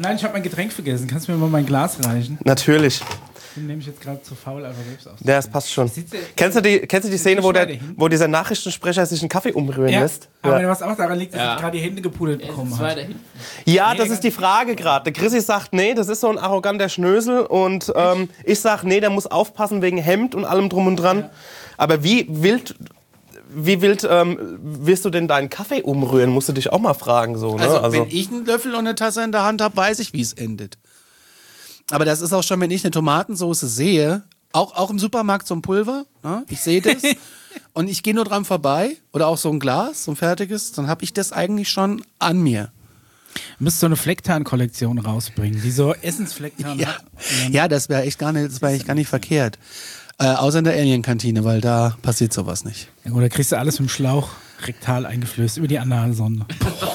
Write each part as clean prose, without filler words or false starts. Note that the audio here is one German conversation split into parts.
Nein, ich habe mein Getränk vergessen. Kannst du mir mal mein Glas reichen? Natürlich. Ich bin nämlich jetzt gerade zu faul, einfach selbst aus. Ja, das passt schon. Kennst du die Szene, wo dieser Nachrichtensprecher sich einen Kaffee umrühren lässt? Aber was auch daran liegt, dass ich gerade die Hände gepudert bekommen habe. Ja, das ist die Frage gerade. Der Chrissy sagt, nee, das ist so ein arroganter Schnösel. Und ich sag, nee, der muss aufpassen wegen Hemd und allem drum und dran. Ja. Aber wie wild wirst du denn deinen Kaffee umrühren? Musst du dich auch mal fragen. So, ne? Also wenn ich einen Löffel und eine Tasse in der Hand habe, weiß ich, wie es endet. Aber das ist auch schon, wenn ich eine Tomatensauce sehe, auch im Supermarkt so ein Pulver, ne? Ich sehe das und ich gehe nur dran vorbei oder auch so ein Glas, so ein fertiges, dann habe ich das eigentlich schon an mir. Du müsstest so eine Flecktarn-Kollektion rausbringen, die so Essensflecktarn hat. Ja, das wäre echt gar nicht verkehrt. Außer in der Alien-Kantine, weil da passiert sowas nicht. Ja, oder kriegst du alles mit dem Schlauch rektal eingeflößt über die Analsonde.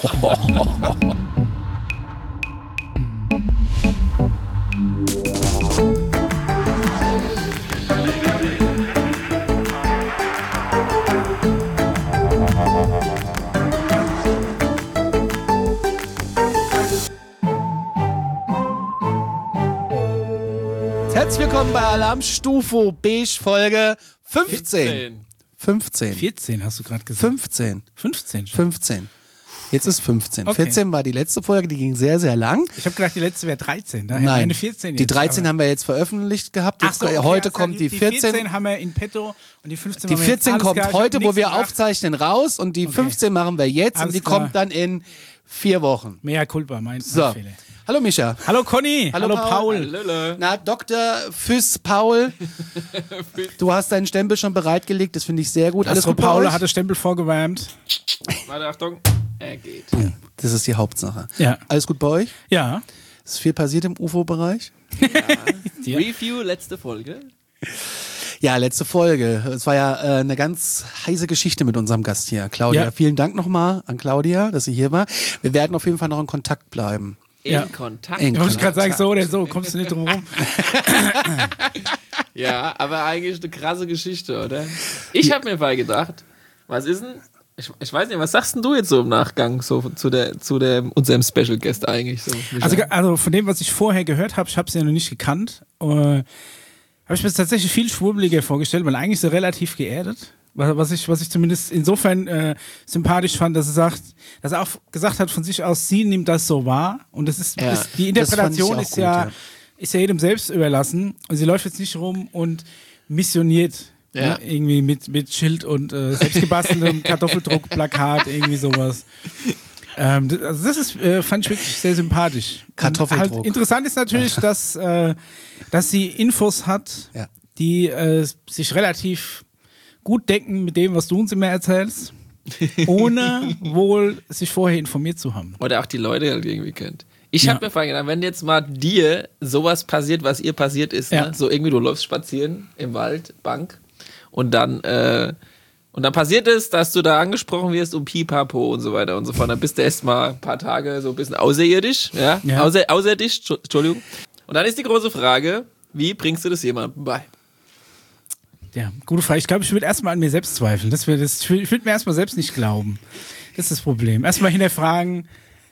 Herzlich willkommen bei Alarmstufe Beige Folge 15. 14 hast du gerade gesagt. 15. 15 schon. 15. Jetzt ist 15. Okay. 14 war die letzte Folge, die ging sehr, sehr lang. Ich habe gedacht, die letzte wäre 13. Daher Nein, eine 14 die jetzt, 13 haben wir jetzt veröffentlicht gehabt. Jetzt, so, okay, heute kommt die 14. Die 14 haben wir in petto und die 15 Die machen wir jetzt. 14 Alles kommt klar, heute, ich hab wo wir nichts gemacht. aufzeichnen, raus und die 15 machen wir jetzt Alles und die klar. kommt dann in 4 Wochen. Mea culpa, mein So. Fehler. Hallo Mischa. Hallo Conny. Hallo Paul. Paul. Na, Dr. Füss Paul, du hast deinen Stempel schon bereitgelegt, das finde ich sehr gut. Alles Astro gut bei Paul euch? hat den Stempel vorgewärmt. Warte, Achtung. Er geht. Das ist die Hauptsache. Ja. Alles gut bei euch? Ja. Ist viel passiert im UFO-Bereich? Ja. Review, letzte Folge. Ja, letzte Folge. Es war ja eine ganz heiße Geschichte mit unserem Gast hier, Claudia. Ja. Vielen Dank nochmal an Claudia, dass sie hier war. Wir werden auf jeden Fall noch in Kontakt bleiben. Ja. In Kontakt. In Wollte ich gerade sagen, Kontakt. so oder so, kommst du nicht drum rum. Ja, aber eigentlich eine krasse Geschichte, oder? Ich habe mir mal gedacht, was ist denn, ich weiß nicht, was sagst denn du jetzt so im Nachgang so zu unserem Special Guest eigentlich? So, Also von dem, was ich vorher gehört habe, ich habe es ja noch nicht gekannt, habe ich mir tatsächlich viel schwurbeliger vorgestellt, weil eigentlich so relativ geerdet. Was ich zumindest insofern sympathisch fand, dass er auch gesagt hat von sich aus, sie nimmt das so wahr und das ist, Ja, die Interpretation das fand ich ist ja jedem selbst überlassen und sie läuft jetzt nicht rum und missioniert. Ja. Ne? Irgendwie mit Schild und selbstgebasteltem Kartoffeldruckplakat, irgendwie sowas. Das ist, fand ich wirklich sehr sympathisch. Kartoffeldruck. Und halt interessant ist natürlich, dass sie Infos hat, Ja. die sich relativ gut decken mit dem, was du uns immer erzählst, ohne wohl sich vorher informiert zu haben. oder auch die Leute halt irgendwie kennt. Ich habe mir vorhin gedacht, wenn jetzt mal dir sowas passiert, was ihr passiert ist, Ja. ne? So irgendwie du läufst spazieren im Wald, Bank und dann passiert es, dass du da angesprochen wirst um Pipapo und so weiter und so fort. Dann bist du erst mal ein paar Tage so ein bisschen außerirdisch, ja? Ja. Außerdisch, Entschuldigung. Und dann ist die große Frage, wie bringst du das jemandem bei? Ja, gute Frage. Ich glaube, ich würde erstmal an mir selbst zweifeln. Ich würde mir erstmal selbst nicht glauben. Das ist das Problem. Erstmal hinterfragen,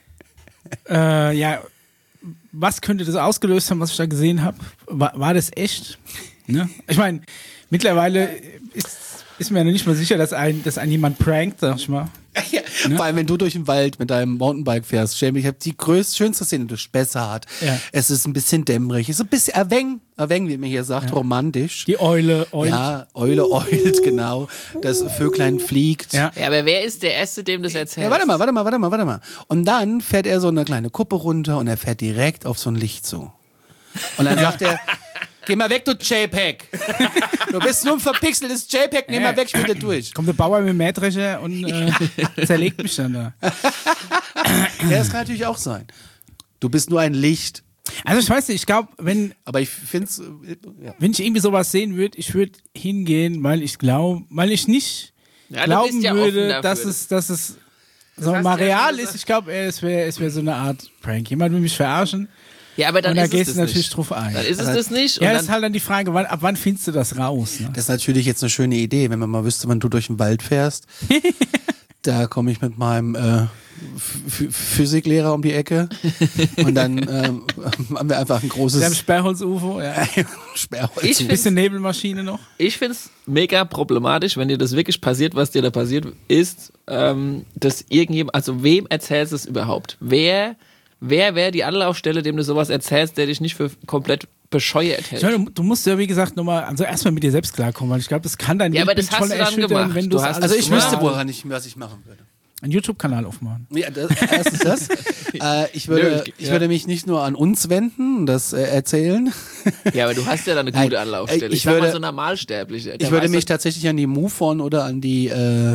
was könnte das ausgelöst haben, was ich da gesehen habe? War das echt? Ne? Ich meine, mittlerweile ist mir ja noch nicht mal sicher, dass ein jemand prankt, sag ich mal. Ja, vor allem, wenn du durch den Wald mit deinem Mountainbike fährst, Jamie, ich habe die schönste Szene durch Spessart. Ja. Es ist ein bisschen dämmerig, es ist ein bisschen erweng, wie man hier sagt, romantisch. Die Eule. Ja, Eule eult, genau. Das Vöglein fliegt. Ja. Ja, aber wer ist der Erste, dem das erzählt? Ja, warte mal. Und dann fährt er so eine kleine Kuppe runter und er fährt direkt auf so ein Licht zu. Und dann sagt er, geh mal weg, du JPEG. Du bist nur ein verpixeltes JPEG, geh mal weg, ich will da durch. Kommt der Bauer mit dem Mähdrescher und zerlegt mich dann da. Ja, das kann natürlich auch sein. Du bist nur ein Licht. Also ich weiß nicht, ich glaube, Aber ich finde es, ja. wenn ich irgendwie sowas sehen würde, ich würde hingehen, weil ich nicht Ja, du glauben bist ja offen würde, dafür. dass es sagen wir hast mal du ja schon real gesagt. ist. Ich glaube, es wäre so eine Art Prank. Jemand will mich verarschen Ja, aber dann und da ist es gehst das du natürlich nicht. drauf ein. Dann ist es das nicht. Und Ja, das dann, ist halt dann die Frage, ab wann findest du das raus? Ne? Das ist natürlich jetzt eine schöne Idee, wenn man mal wüsste, wann du durch den Wald fährst. Da komme ich mit meinem Physiklehrer um die Ecke und dann haben wir einfach ein großes Wir haben Sperrholz-UFO, ja. Sperrholz. Ein bisschen Nebelmaschine noch. Ich finde es mega problematisch, wenn dir das wirklich passiert, was dir da passiert ist, dass irgendjemand, also wem erzählst du es überhaupt? Wer wäre die Anlaufstelle, dem du sowas erzählst, der dich nicht für komplett bescheuert hält? Ich meine, du musst ja, wie gesagt, nochmal, also erstmal mit dir selbst klarkommen, weil ich glaube, das kann dein Ja, aber Bild das hast schon du dann erschüttern, gemacht. wenn Du du hast- alles Also ich gemacht wüsste, hast. was ich machen würde. Einen YouTube-Kanal aufmachen. Ja, erstens das. Ich würde mich nicht nur an uns wenden, das erzählen. Ja, aber du hast ja dann eine gute Nein, Anlaufstelle. ich sag mal würde- so normalsterblich. Ich würde mich tatsächlich an die MUFON oder an die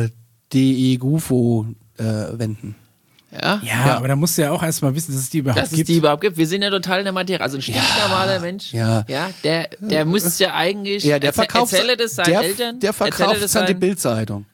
DI-GUFO wenden. Ja? Ja, aber da musst du ja auch erstmal wissen, dass es die überhaupt Dass es gibt. die überhaupt gibt. Wir sind ja total in der Materie. Also ein stinknormaler Mensch, ja. der muss ja eigentlich. Ja, der verkauft erzähle das seinen Eltern. Der erzähle verkauft das es an die seinen- Bild-Zeitung.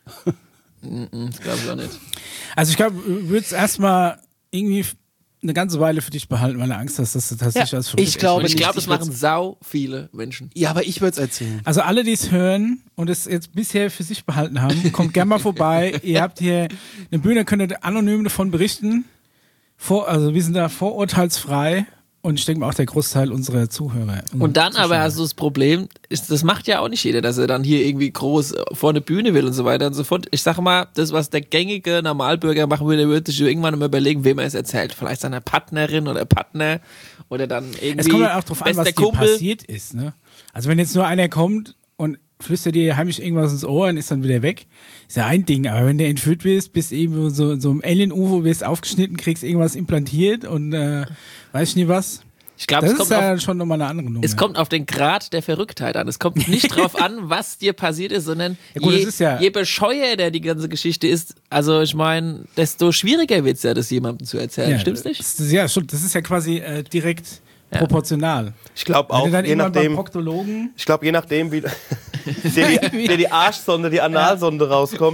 Das glaube ich auch nicht. Also ich glaube, du würdest erstmal irgendwie eine ganze Weile für dich behalten, weil du Angst hast, dass du tatsächlich Ja, als verrückt ich glaube Und ich nicht. glaube, das Ich würd's- machen sau viele Menschen. Ja, aber ich würde es erzählen. Also alle, die es hören und es jetzt bisher für sich behalten haben, kommt gerne mal vorbei. Ihr habt hier eine Bühne, könnt ihr anonym davon berichten. Also wir sind da vorurteilsfrei und ich denke mal auch der Großteil unserer Zuhörer. Und dann aber hast du das Problem, das macht ja auch nicht jeder, dass er dann hier irgendwie groß vor eine Bühne will und so weiter und so fort. Ich sage mal, das, was der gängige Normalbürger machen würde, würde sich irgendwann mal überlegen, wem er es erzählt. Vielleicht seiner Partnerin oder Partner oder dann irgendwie Es kommt halt auch drauf an, was bester dir Kumpel. passiert ist. Ne? Also wenn jetzt nur einer kommt und flüstert dir heimlich irgendwas ins Ohr und ist dann wieder weg, ist ja ein Ding. Aber wenn du entführt wirst, bist irgendwo so im Alien-UFO, wirst aufgeschnitten, kriegst irgendwas implantiert und weiß ich nie was. Ich glaube, Das es ist kommt ja schon nochmal eine andere Nummer. Es kommt auf den Grad der Verrücktheit an. Es kommt nicht drauf an, was dir passiert ist, sondern Ja gut, das ist ja- je bescheuerter die ganze Geschichte ist, also ich meine, desto schwieriger wird es ja, das jemandem zu erzählen. Stimmt's nicht? Ja, stimmt. Das ist ja quasi direkt proportional. Ich glaube Wenn auch, du dann je irgendwann beim nachdem, Proktologen je nachdem, wie dir die Arschsonde, die Analsonde rauskommt.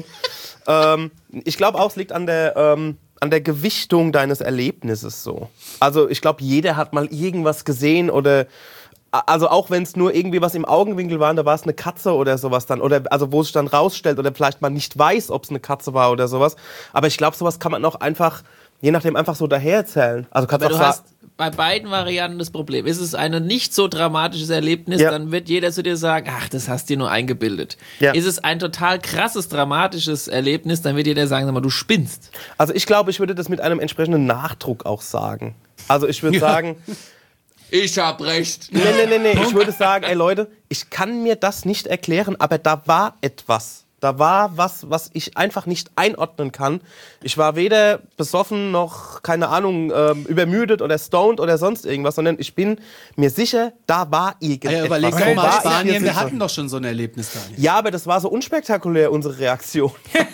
Ich glaube auch, es liegt an der Gewichtung deines Erlebnisses so. Also ich glaube, jeder hat mal irgendwas gesehen oder also auch wenn es nur irgendwie was im Augenwinkel war, da war es eine Katze oder sowas dann oder also wo es sich dann rausstellt oder vielleicht man nicht weiß, ob es eine Katze war oder sowas. Aber ich glaube, sowas kann man auch einfach je nachdem einfach so dahererzählen. Also kannst Aber auch du sagen, hast bei beiden Varianten das Problem. Ist es ein nicht so dramatisches Erlebnis, Ja. dann wird jeder zu dir sagen, ach, das hast du dir nur eingebildet. Ja. Ist es ein total krasses, dramatisches Erlebnis, dann wird jeder sagen, sag mal, du spinnst. also ich glaube, ich würde das mit einem entsprechenden Nachdruck auch sagen. Also ich würde sagen, Ich hab recht. nee. Ich würde sagen, ey Leute, ich kann mir das nicht erklären, aber da war etwas. Da war was ich einfach nicht einordnen kann. Ich war weder besoffen noch, keine Ahnung, übermüdet oder stoned oder sonst irgendwas, sondern ich bin mir sicher, da war irgendetwas. Ja, überleg Da doch mal, war ich Spanien, mir wir sicher. hatten doch schon so ein Erlebnis da. Ja, aber das war so unspektakulär, unsere Reaktion.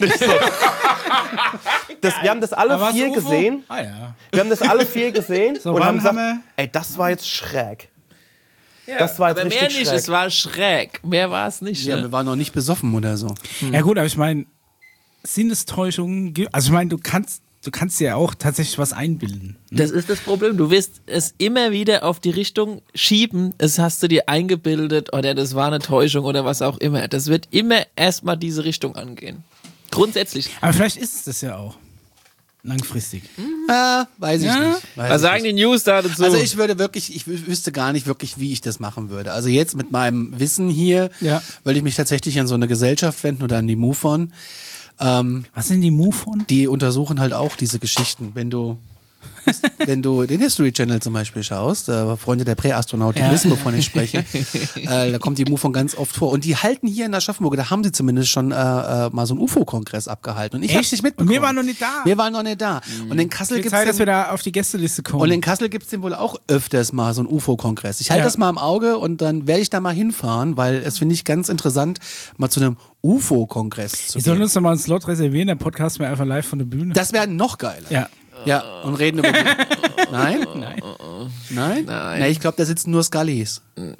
Wir haben das alle Aber war's 4 UFO? gesehen. Ah ja. Wir haben das alle 4 gesehen und wann haben gesagt, haben ey, das war jetzt schräg. Das war jetzt Aber mehr richtig nicht, schräg. es war schräg. Mehr war es nicht. Ja, Ne? wir waren noch nicht besoffen oder so. Ja gut, aber ich meine, Sinnestäuschungen, also ich meine, du kannst dir ja auch tatsächlich was einbilden. Das ist das Problem. Du wirst es immer wieder auf die Richtung schieben. Es hast du dir eingebildet oder das war eine Täuschung oder was auch immer. Das wird immer erstmal diese Richtung angehen. Grundsätzlich. Aber vielleicht ist es das ja auch. Langfristig. Weiß ich Ja? nicht. Was sagen die News da dazu? Also ich wüsste gar nicht wirklich, wie ich das machen würde. Also jetzt mit meinem Wissen hier Ja. würde ich mich tatsächlich an so eine Gesellschaft wenden oder an die MUFON. Was sind die MUFON? Die untersuchen halt auch diese Geschichten. Wenn du den History Channel zum Beispiel schaust, Freunde der Präastronauten Ja. wissen, wovon ich spreche, da kommt die MUFON ganz oft vor. Und die halten hier in Aschaffenburg, da haben sie zumindest schon mal so einen UFO-Kongress abgehalten. Und ich hab's Echt? nicht mitbekommen. Und wir waren noch nicht da. Wir waren noch nicht da. Und in Kassel Wird gibt's Zeit, den- dass wir da auf die Gästeliste kommen. Und in Kassel gibt es den wohl auch öfters mal so einen UFO-Kongress. Ich halte Ja. das mal im Auge und dann werde ich da mal hinfahren, weil es finde ich ganz interessant, mal zu einem UFO-Kongress zu wir sollen gehen. uns doch mal einen Slot reservieren, der Podcast mir einfach live von der Bühne. Das wäre noch geiler. ja. Ja, und reden über die. Nein? Nein? Nein. Ich glaube, da sitzen nur Scullys.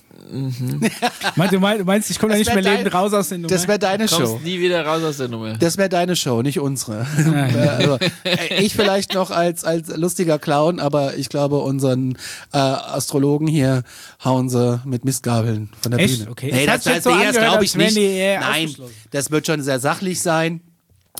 Du meinst, ich komme da Das nicht mehr wär dein- lebend raus aus den Nummer? Das wäre deine kommst Show. nie wieder raus aus der Nummer. Das wäre deine Show, nicht unsere. Also, ich vielleicht noch als lustiger Clown, aber ich glaube, unseren Astrologen hier hauen sie mit Mistgabeln von der Echt? Bühne. Okay. Nee, Es hat das sich so das angehört, glaube als ich wären nicht. die eher Nein, ausgeschlossen. das wird schon sehr sachlich sein.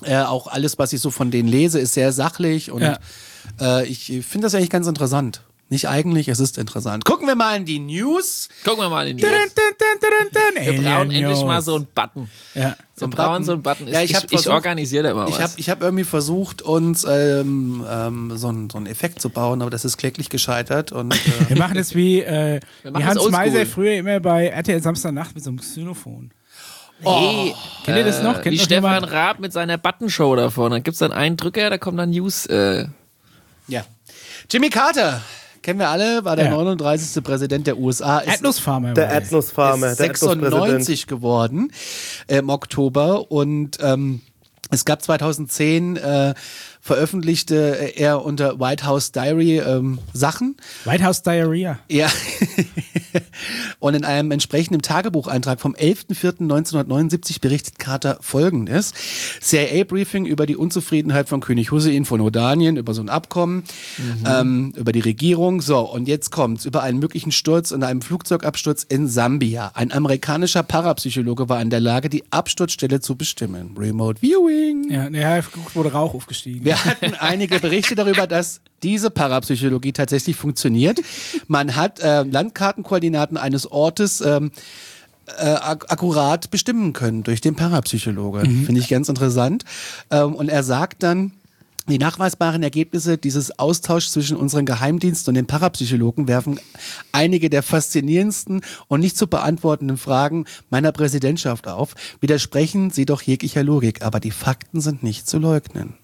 Auch alles, was ich so von denen lese, ist sehr sachlich und ich finde das eigentlich ganz interessant. Nicht eigentlich, es ist interessant. Gucken wir mal in die News. Wir brauchen endlich mal so einen Button. Ja. Wir brauchen so einen Button. Ja, ich organisiere da immer was. Ich hab irgendwie versucht, uns so einen Effekt zu bauen, aber das ist kläglich gescheitert. Und, Wir machen das wie Hans oldschool. Meiser früher immer bei RTL Samstagnacht mit so einem Xylophon. Hey, Kennt ihr das noch? Kennt wie noch Stefan jemand? Raab mit seiner Buttonshow da vorne. Da gibt es dann einen Drücker, da kommt dann News. ja. Jimmy Carter, kennen wir alle, war der Ja. 39. Präsident der USA. Ist Erdnussfarmer. Der war das. Erdnussfarmer, ist der Erdnusspräsident. 96 geworden im Oktober und es gab 2010 veröffentlichte er unter White House Diary Sachen. White House Diarrhea. Ja. Und in einem entsprechenden Tagebucheintrag vom 11.04.1979 berichtet Carter Folgendes. CIA-Briefing über die Unzufriedenheit von König Hussein von Jordanien, über so ein Abkommen, über die Regierung. So, und jetzt kommt's. Über einen möglichen Sturz und einem Flugzeugabsturz in Sambia. Ein amerikanischer Parapsychologe war in der Lage, die Absturzstelle zu bestimmen. Remote Viewing. Ja, wurde Rauch aufgestiegen. Wir hatten einige Berichte darüber, dass diese Parapsychologie tatsächlich funktioniert. Man hat Landkartenkoordinaten eines Ortes akkurat bestimmen können durch den Parapsychologe. Finde ich ganz interessant. Und er sagt dann, die nachweisbaren Ergebnisse dieses Austauschs zwischen unseren Geheimdiensten und den Parapsychologen werfen einige der faszinierendsten und nicht zu beantwortenden Fragen meiner Präsidentschaft auf, widersprechen sie doch jeglicher Logik, aber die Fakten sind nicht zu leugnen.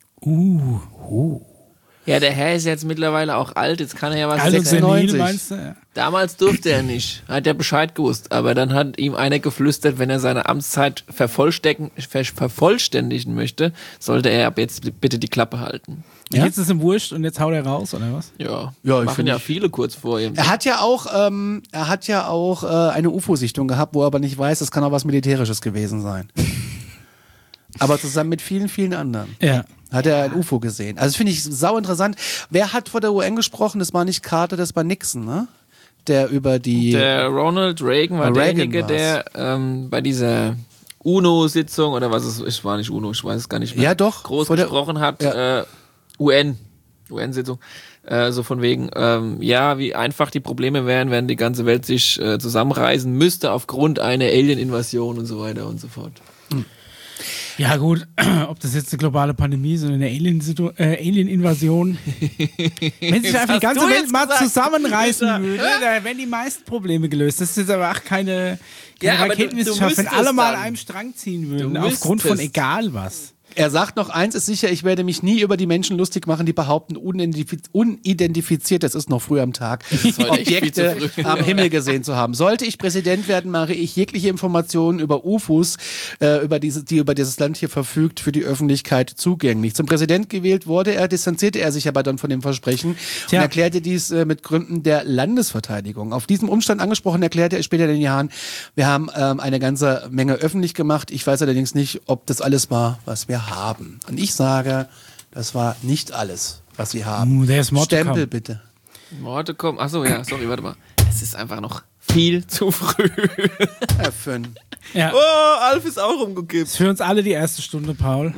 Ja, der Herr ist jetzt mittlerweile auch alt, jetzt kann er ja was Also sagen. senil 96. meinst du? Ja. Damals durfte er nicht, hat er Bescheid gewusst, aber dann hat ihm einer geflüstert, wenn er seine Amtszeit vervollständigen möchte, sollte er ab jetzt bitte die Klappe halten. Und jetzt ist ihm wurscht und jetzt haut er raus, oder was? Ja, Ja, ich machen find ja ich- viele kurz vor ihm. Er hat ja auch eine UFO-Sichtung gehabt, wo er aber nicht weiß, es kann auch was Militärisches gewesen sein. Aber zusammen mit vielen, vielen anderen Ja. hat er ein UFO gesehen. Also das finde ich sau interessant. Wer hat vor der UN gesprochen? Das war nicht Carter, das war Nixon, ne? Der über die... Der Ronald Reagan war Reagan derjenige, war's. der bei dieser UNO-Sitzung oder was es war, nicht UNO, ich weiß es gar nicht mehr, Ja, doch. groß Vor der- gesprochen hat, Ja. UN-Sitzung, so von wegen, wie einfach die Probleme wären, wenn die ganze Welt sich zusammenreißen müsste aufgrund einer Alien-Invasion und so weiter und so fort. Ja gut, ob das jetzt eine globale Pandemie ist oder eine Alien-Invasion. Wenn sich einfach die ganze du Welt jetzt mal gesagt. zusammenreißen würde, dann wären die meisten Probleme gelöst. Das ist jetzt aber auch keine Ja, aber Raketenwissenschaft, du wenn alle müsstest mal dann. an einem Strang ziehen würden, Du aufgrund von müsstest. egal was. Er sagt noch, eins ist sicher, ich werde mich nie über die Menschen lustig machen, die behaupten, unidentifiziert, das ist noch früh am Tag, heute echt viel Objekte zu früh. am Himmel gesehen zu haben. Sollte ich Präsident werden, mache ich jegliche Informationen über UFOs, die über dieses Land hier verfügt, für die Öffentlichkeit zugänglich. Zum Präsident gewählt wurde er, distanzierte er sich aber dann von dem Versprechen Tja. und erklärte dies mit Gründen der Landesverteidigung. Auf diesem Umstand angesprochen erklärte er später in den Jahren, wir haben eine ganze Menge öffentlich gemacht. Ich weiß allerdings nicht, ob das alles war, was wir haben. Und ich sage, das war nicht alles, was wir haben. There's more to Stempel come. bitte. Worte kommen, achso, ja, sorry, warte mal. Es ist einfach noch viel zu früh. Fünf. Ja. Oh, Alf ist auch umgekippt. Das ist für uns alle die erste Stunde, Paul.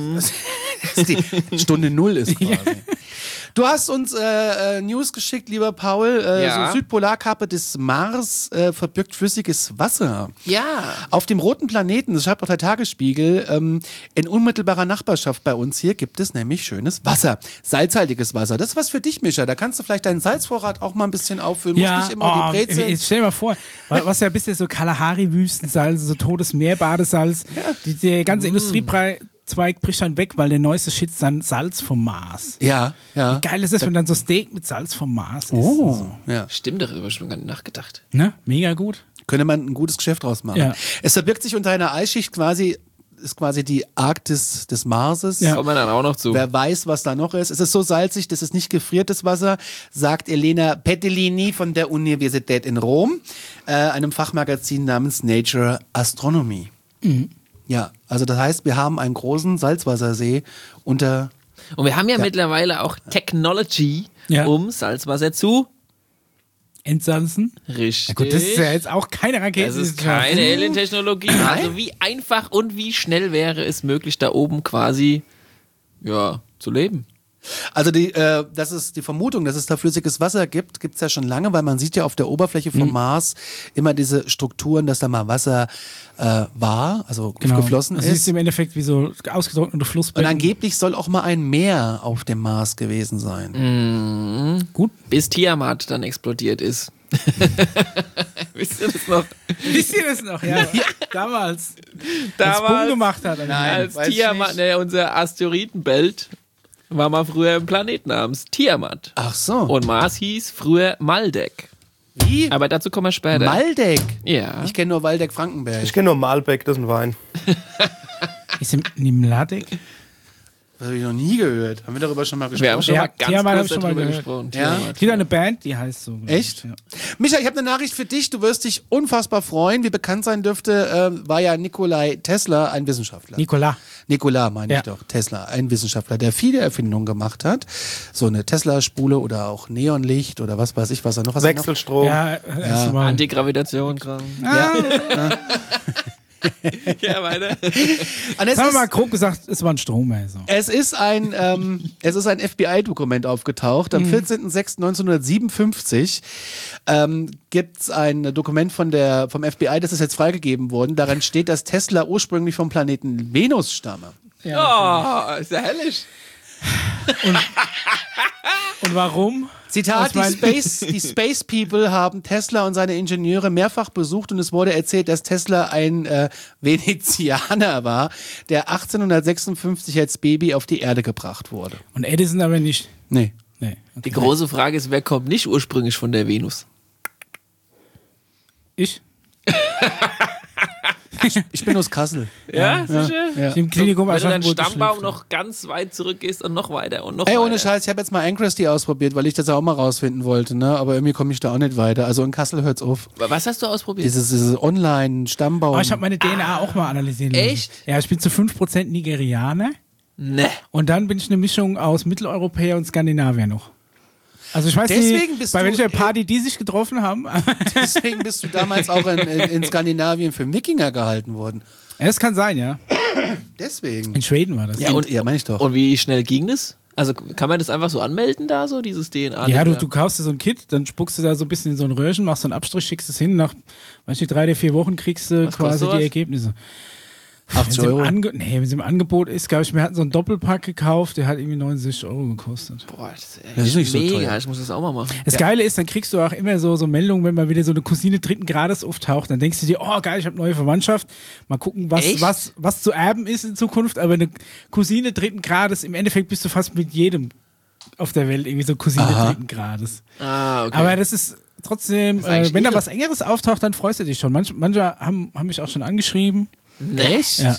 Die Stunde Null ist quasi. Du hast uns News geschickt, lieber Paul. Ja. So Südpolarkappe des Mars verbirgt flüssiges Wasser. Ja. Auf dem roten Planeten, das schreibt auch der Tagesspiegel, in unmittelbarer Nachbarschaft bei uns hier gibt es nämlich schönes Wasser. Salzhaltiges Wasser. Das ist was für dich, Mischa. Da kannst du vielleicht deinen Salzvorrat auch mal ein bisschen auffüllen. Musst nicht immer die Brezel. jetzt stell dir mal vor, was ja bisher so Kalahari-Wüstensalz, so totes Meerbadesalz, der ganze Industriezweig bricht dann weg, weil der neueste Shit ist dann Salz vom Mars. Ja, ja. Geil ist das, wenn dann so Steak mit Salz vom Mars ist. Oh, ja. Stimmt, darüber habe ich schon gar nicht nachgedacht. Ne? Mega gut. Könnte man ein gutes Geschäft draus machen. Ja. Es verbirgt sich unter einer Eisschicht ist quasi die Arktis des Marses. Ja. Kommen wir dann auch noch zu. Wer weiß, was da noch ist. Es ist so salzig, das ist nicht gefriertes Wasser, sagt Elena Pettellini von der Universität in Rom, einem Fachmagazin namens Nature Astronomy. Ja, also das heißt, wir haben einen großen Salzwassersee unter... Und wir haben ja mittlerweile auch Technology, Ja. um Salzwasser zu Entsalzen. Richtig. Ja gut, das ist ja jetzt auch keine Rakete. Das ist keine Alien-Technologie. Also wie einfach und wie schnell wäre es möglich, da oben quasi zu leben? Also das ist die Vermutung, dass es da flüssiges Wasser gibt, gibt's ja schon lange, weil man sieht ja auf der Oberfläche vom Mars immer diese Strukturen, dass da mal Wasser war, also geflossen Das ist. ist im Endeffekt wie so ausgetrocknete Und Flussbecken. angeblich soll auch mal ein Meer auf dem Mars gewesen sein. Gut. Bis Tiamat dann explodiert ist. Wisst ihr das noch? Wisst ihr das noch? Ja. Damals. Als Boom Damals, gemacht hat. als weiß ich Tiamat, unser Asteroidenbelt, war mal früher ein Planet namens Tiamat. Ach so. Und Mars hieß früher Maldek. Wie? Aber dazu kommen wir später. Maldeck? Ja. Ich kenne nur Waldeck-Frankenberg. Ich kenne nur Malbec, das ist ein Wein. Ist im Nimladek? Das habe ich noch nie gehört. Haben wir darüber schon mal gesprochen? Wir haben schon Ja, mal ganz Tiamat hab kurz ich schon mal darüber gehört. gesprochen. Ja. Tiamat. Es gibt eine Band, die heißt so. glaub ich. Echt? Ja. Micha, ich habe eine Nachricht für dich. Du wirst dich unfassbar freuen. Wie bekannt sein dürfte, war ja Nikolai Tesla ein Wissenschaftler. Nikola meine ich doch. Tesla, ein Wissenschaftler, der viele Erfindungen gemacht hat. So eine Tesla-Spule oder auch Neonlicht oder was weiß ich, was er noch. Wechselstrom. Ja, erst mal. Antigravitation. Ja, weiter. Und es Sagen wir ist, mal grob gesagt, es war ein Strom. Also. es ist ein FBI-Dokument aufgetaucht. Am 14.06.1957 gibt es ein Dokument vom FBI, das ist jetzt freigegeben worden. Darin steht, dass Tesla ursprünglich vom Planeten Venus stamme. Oh, ist ja hellisch. Und warum? Zitat, die Space People haben Tesla und seine Ingenieure mehrfach besucht und es wurde erzählt, dass Tesla ein Venezianer war, der 1856 als Baby auf die Erde gebracht wurde. Und Edison aber nicht. Nee. Nee. Die große Frage ist, wer kommt nicht ursprünglich von der Venus? Ich? Ich bin aus Kassel. Ja, sicher? Ja. Im Klinikum Wenn du deinen Aschaffenburg Stammbaum geschlüpft. noch ganz weit zurückgehst und noch weiter und noch Ey, weiter. ohne Scheiß, ich habe jetzt mal Ancrusty ausprobiert, weil ich das auch mal rausfinden wollte, ne? Aber irgendwie komme ich da auch nicht weiter. Also in Kassel hört's auf. Was hast du ausprobiert? Dieses Online-Stammbaum. Aber ich habe meine DNA auch mal analysieren lassen. Echt? Ja, ich bin zu 5% Nigerianer Ne. und dann bin ich eine Mischung aus Mitteleuropäer und Skandinavier noch. Also ich weiß Deswegen nicht, bist bei du- welcher Party die sich getroffen haben. Deswegen bist du damals auch in Skandinavien für Wikinger gehalten worden. Ja, das kann sein, ja. Deswegen. In Schweden war das. Ja, ja, meine ich doch. Und wie schnell ging das? Also kann man das einfach so anmelden da, so dieses DNA? Ja, du kaufst dir so ein Kit, dann spuckst du da so ein bisschen in so ein Röhrchen, machst so einen Abstrich, schickst es hin, nach, weiß nicht, 3 oder 4 Wochen kriegst du Was quasi kostet die sowas? Ergebnisse. 80 Euro. Wenn es im Angebot ist, glaube ich, wir hatten so einen Doppelpack gekauft, der hat irgendwie 69 Euro gekostet. Boah, das Das ist nicht so mega. teuer. Ich muss das auch mal machen. Das Geile ist, dann kriegst du auch immer so Meldungen, wenn mal wieder so eine Cousine dritten Grades auftaucht, dann denkst du dir, oh geil, ich habe neue Verwandtschaft, mal gucken, Echt? was zu erben ist in Zukunft, aber eine Cousine dritten Grades, im Endeffekt bist du fast mit jedem auf der Welt irgendwie so Cousine dritten Grades. Ah, okay. Aber das ist trotzdem, Das ist eigentlich wenn da irre. was Engeres auftaucht, dann freust du dich schon. Manche haben mich auch schon angeschrieben. Echt? Ja.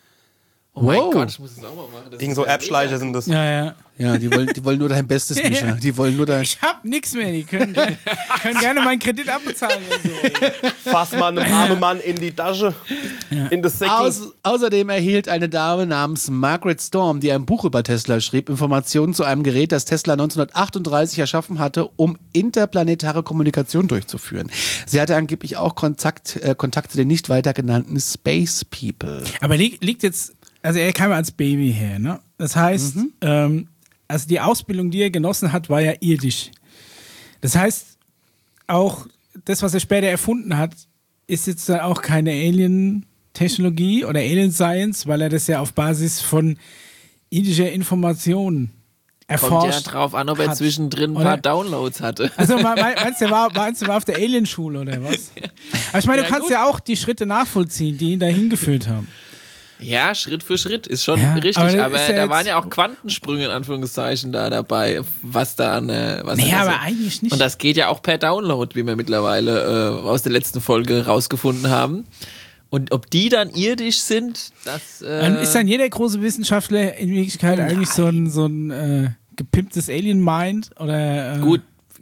Oh mein Wow. Gott, ich muss das auch mal machen. Das Gegen ist so ja Appschleicher sind das. Ja, ja. Ja, die wollen nur dein Bestes, Micha. Die wollen nur dein. Ich hab nix mehr, die können gerne meinen Kredit abbezahlen. oder so. Fass mal einem armen Mann in die Tasche, in das Säckchen. Außerdem erhielt eine Dame namens Margaret Storm, die ein Buch über Tesla schrieb, Informationen zu einem Gerät, das Tesla 1938 erschaffen hatte, um interplanetare Kommunikation durchzuführen. Sie hatte angeblich auch Kontakt zu den nicht weiter genannten Space People. Aber liegt jetzt, also er kam ja als Baby her, ne? Das heißt, also die Ausbildung, die er genossen hat, war ja irdisch. Das heißt, auch das, was er später erfunden hat, ist jetzt dann auch keine Alien-Technologie oder Alien-Science, weil er das ja auf Basis von irdischer Information erforscht Kommt ja drauf an, ob er hat. zwischendrin ein Oder? paar Downloads hatte. Also meinst du, er war auf der Alienschule oder was? Aber ich meine, du Ja, kannst gut. ja auch die Schritte nachvollziehen, die ihn da hingeführt haben. Ja, Schritt für Schritt ist schon Ja, richtig, aber aber, das ist ja da jetzt- waren ja auch Quantensprünge in Anführungszeichen da dabei, was da an was Nee, da aber so- eigentlich nicht. Und das geht ja auch per Download, wie wir mittlerweile aus der letzten Folge rausgefunden haben. Und ob die dann irdisch sind, das Ist dann jeder große Wissenschaftler in Wirklichkeit eigentlich so ein gepimptes Alien-Mind? Oder, gut.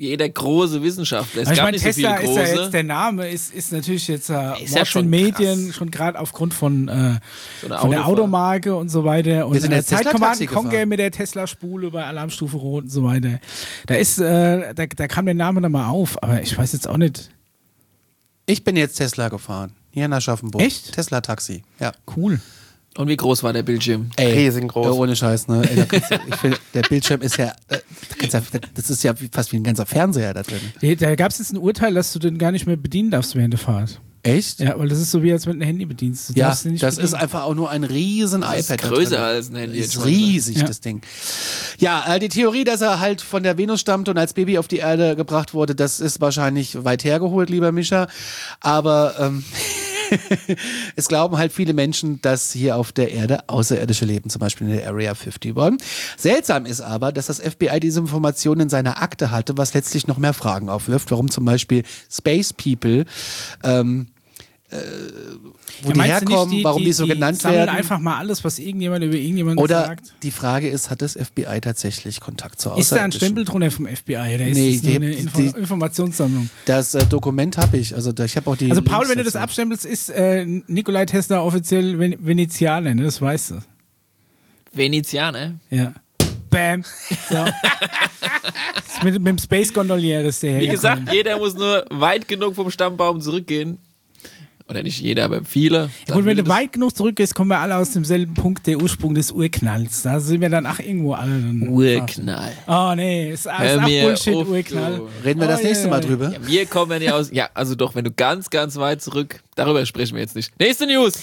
jeder große Wissenschaftler. Es Ich gab meine, nicht so viele Tesla ist ja große. jetzt, der Name ist natürlich jetzt Ist ja Mord schon in Medien, krass. schon gerade aufgrund von So eine der Autofahrt. Automarke und so weiter. Und sind jetzt Zeit Tesla-Taxi Command Conquer gefahren. mit der Tesla-Spule bei Alarmstufe Rot und so weiter. Da kam der Name dann mal auf, aber ich weiß jetzt auch nicht. Ich bin jetzt Tesla gefahren. Hier in Aschaffenburg. Echt? Tesla-Taxi. Ja. Cool. Und wie groß war der Bildschirm? Riesengroß. Ohne Scheiß, ne? Ey, ich finde, der Bildschirm ist ja, das ist ja fast wie ein ganzer Fernseher da drin. Da gab es jetzt ein Urteil, dass du den gar nicht mehr bedienen darfst während der Fahrt. Echt? Ja, weil das ist so wie als wenn du ein Handy bedienst. Du Ja, darfst den nicht das ist bedienen. einfach auch nur ein riesen Das ist iPad. da größer drin. als ein Handy Ist jetzt riesig, Ja. das Ding. Ja, die Theorie, dass er halt von der Venus stammt und als Baby auf die Erde gebracht wurde, das ist wahrscheinlich weit hergeholt, lieber Mischa. Aber es glauben halt viele Menschen, dass hier auf der Erde Außerirdische leben, zum Beispiel in der Area 51. Seltsam ist aber, dass das FBI diese Informationen in seiner Akte hatte, was letztlich noch mehr Fragen aufwirft, warum zum Beispiel Space People wo die meinst du nicht, herkommen, warum die so genannt sammeln werden. einfach mal alles, was irgendjemand über irgendjemanden Oder sagt. die Frage ist, hat das FBI tatsächlich Kontakt zu Ist da ein Außerirdischen? Stempel drunter vom FBI oder ist Nee, das nur eine die- Informationssammlung? Das Dokument habe ich. Also ich habe auch die. Also Paul, Links wenn du das dazu. abstempelst, ist Nikolai Tesla offiziell Venezianer, ne? Das weißt du. Venezianer. Ja. Bam. So. Das ist mit dem Space Gondolier ist der Wie hergekommen. gesagt, jeder muss nur weit genug vom Stammbaum zurückgehen. Oder nicht jeder, aber viele. Ja, gut, wenn du Dann weit genug zurückgehst, kommen wir alle aus demselben Punkt, der Ursprung des Urknalls. Da sind wir dann irgendwo alle. Dann Urknall. Oh nee, ist alles Hör ach mir Bullshit, auf, Urknall. du. Reden wir das Oh, nächste ja, Mal ja. drüber. Ja, wir kommen ja aus. Ja, also doch, wenn du ganz, ganz weit zurück. Darüber sprechen wir jetzt nicht. Nächste News.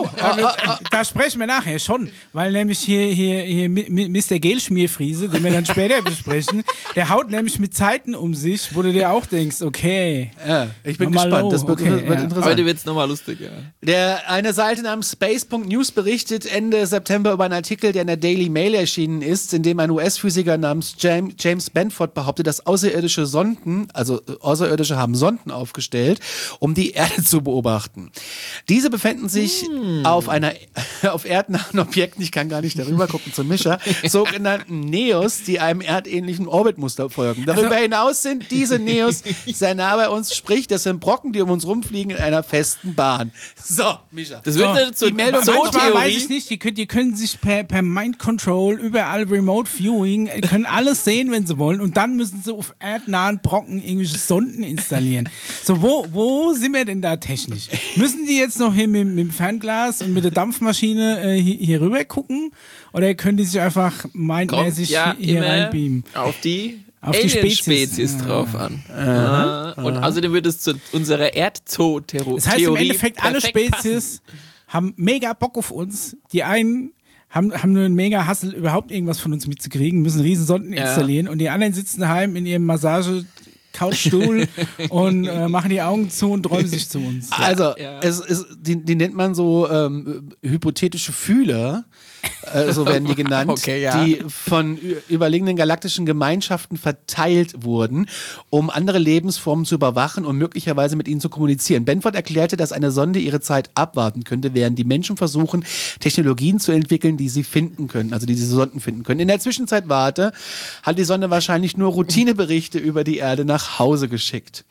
Da sprechen wir nachher schon, weil nämlich hier Mr. Gelschmierfriese, den wir dann später besprechen, der haut nämlich mit Zeiten um sich, wo du dir auch denkst, okay. Ja, ich bin Mach mal gespannt. low. Das wird Okay, ja. interessant. Heute wird's nochmal lustig, ja. Eine Seite namens Space.news berichtet Ende September über einen Artikel, der in der Daily Mail erschienen ist, in dem ein US-Physiker namens James Benford behauptet, dass außerirdische Außerirdische haben Sonden aufgestellt, um die Erde zu beobachten. Diese befinden sich auf erdnahen Objekten, ich kann gar nicht darüber gucken zum Mischer, sogenannten Neos, die einem erdähnlichen Orbitmuster folgen. Darüber hinaus sind diese Neos sehr nah bei uns, sprich, das sind Brocken, die um uns rumfliegen in einer festen Bahn. So, Mischa. Das wird eine die Meldung Manchmal weiß ich Theorie. nicht, die können sich per Mind Control überall Remote Viewing, können alles sehen, wenn sie wollen, und dann müssen sie auf erdnahen Brocken irgendwelche Sonden installieren. So, wo sind wir denn da technisch? Müssen die jetzt noch hier mit dem Fernglas und mit der Dampfmaschine hier rüber gucken? Oder können die sich einfach mindmäßig Kommt ja hier immer reinbeamen? auf die Auf die Alien-Spezies Spezies. drauf an. Und außerdem wird es zu unserer Erdzoo-Theorie. Das heißt im Endeffekt, alle perfekt Spezies haben mega Bock auf uns. Die einen haben nur einen mega Hassel, überhaupt irgendwas von uns mitzukriegen, müssen riesen Sonden Ja. installieren, und die anderen sitzen daheim in ihrem Couchstuhl und machen die Augen zu und träumen sich zu uns. Also, Ja. die nennt man so hypothetische Fühler, so werden die genannt, Okay, ja. die von überlegenen galaktischen Gemeinschaften verteilt wurden, um andere Lebensformen zu überwachen und möglicherweise mit ihnen zu kommunizieren. Benford erklärte, dass eine Sonde ihre Zeit abwarten könnte, während die Menschen versuchen, Technologien zu entwickeln, die sie finden können, also die diese Sonden finden können. In der Zwischenzeit hat die Sonde wahrscheinlich nur Routineberichte über die Erde nach Hause geschickt.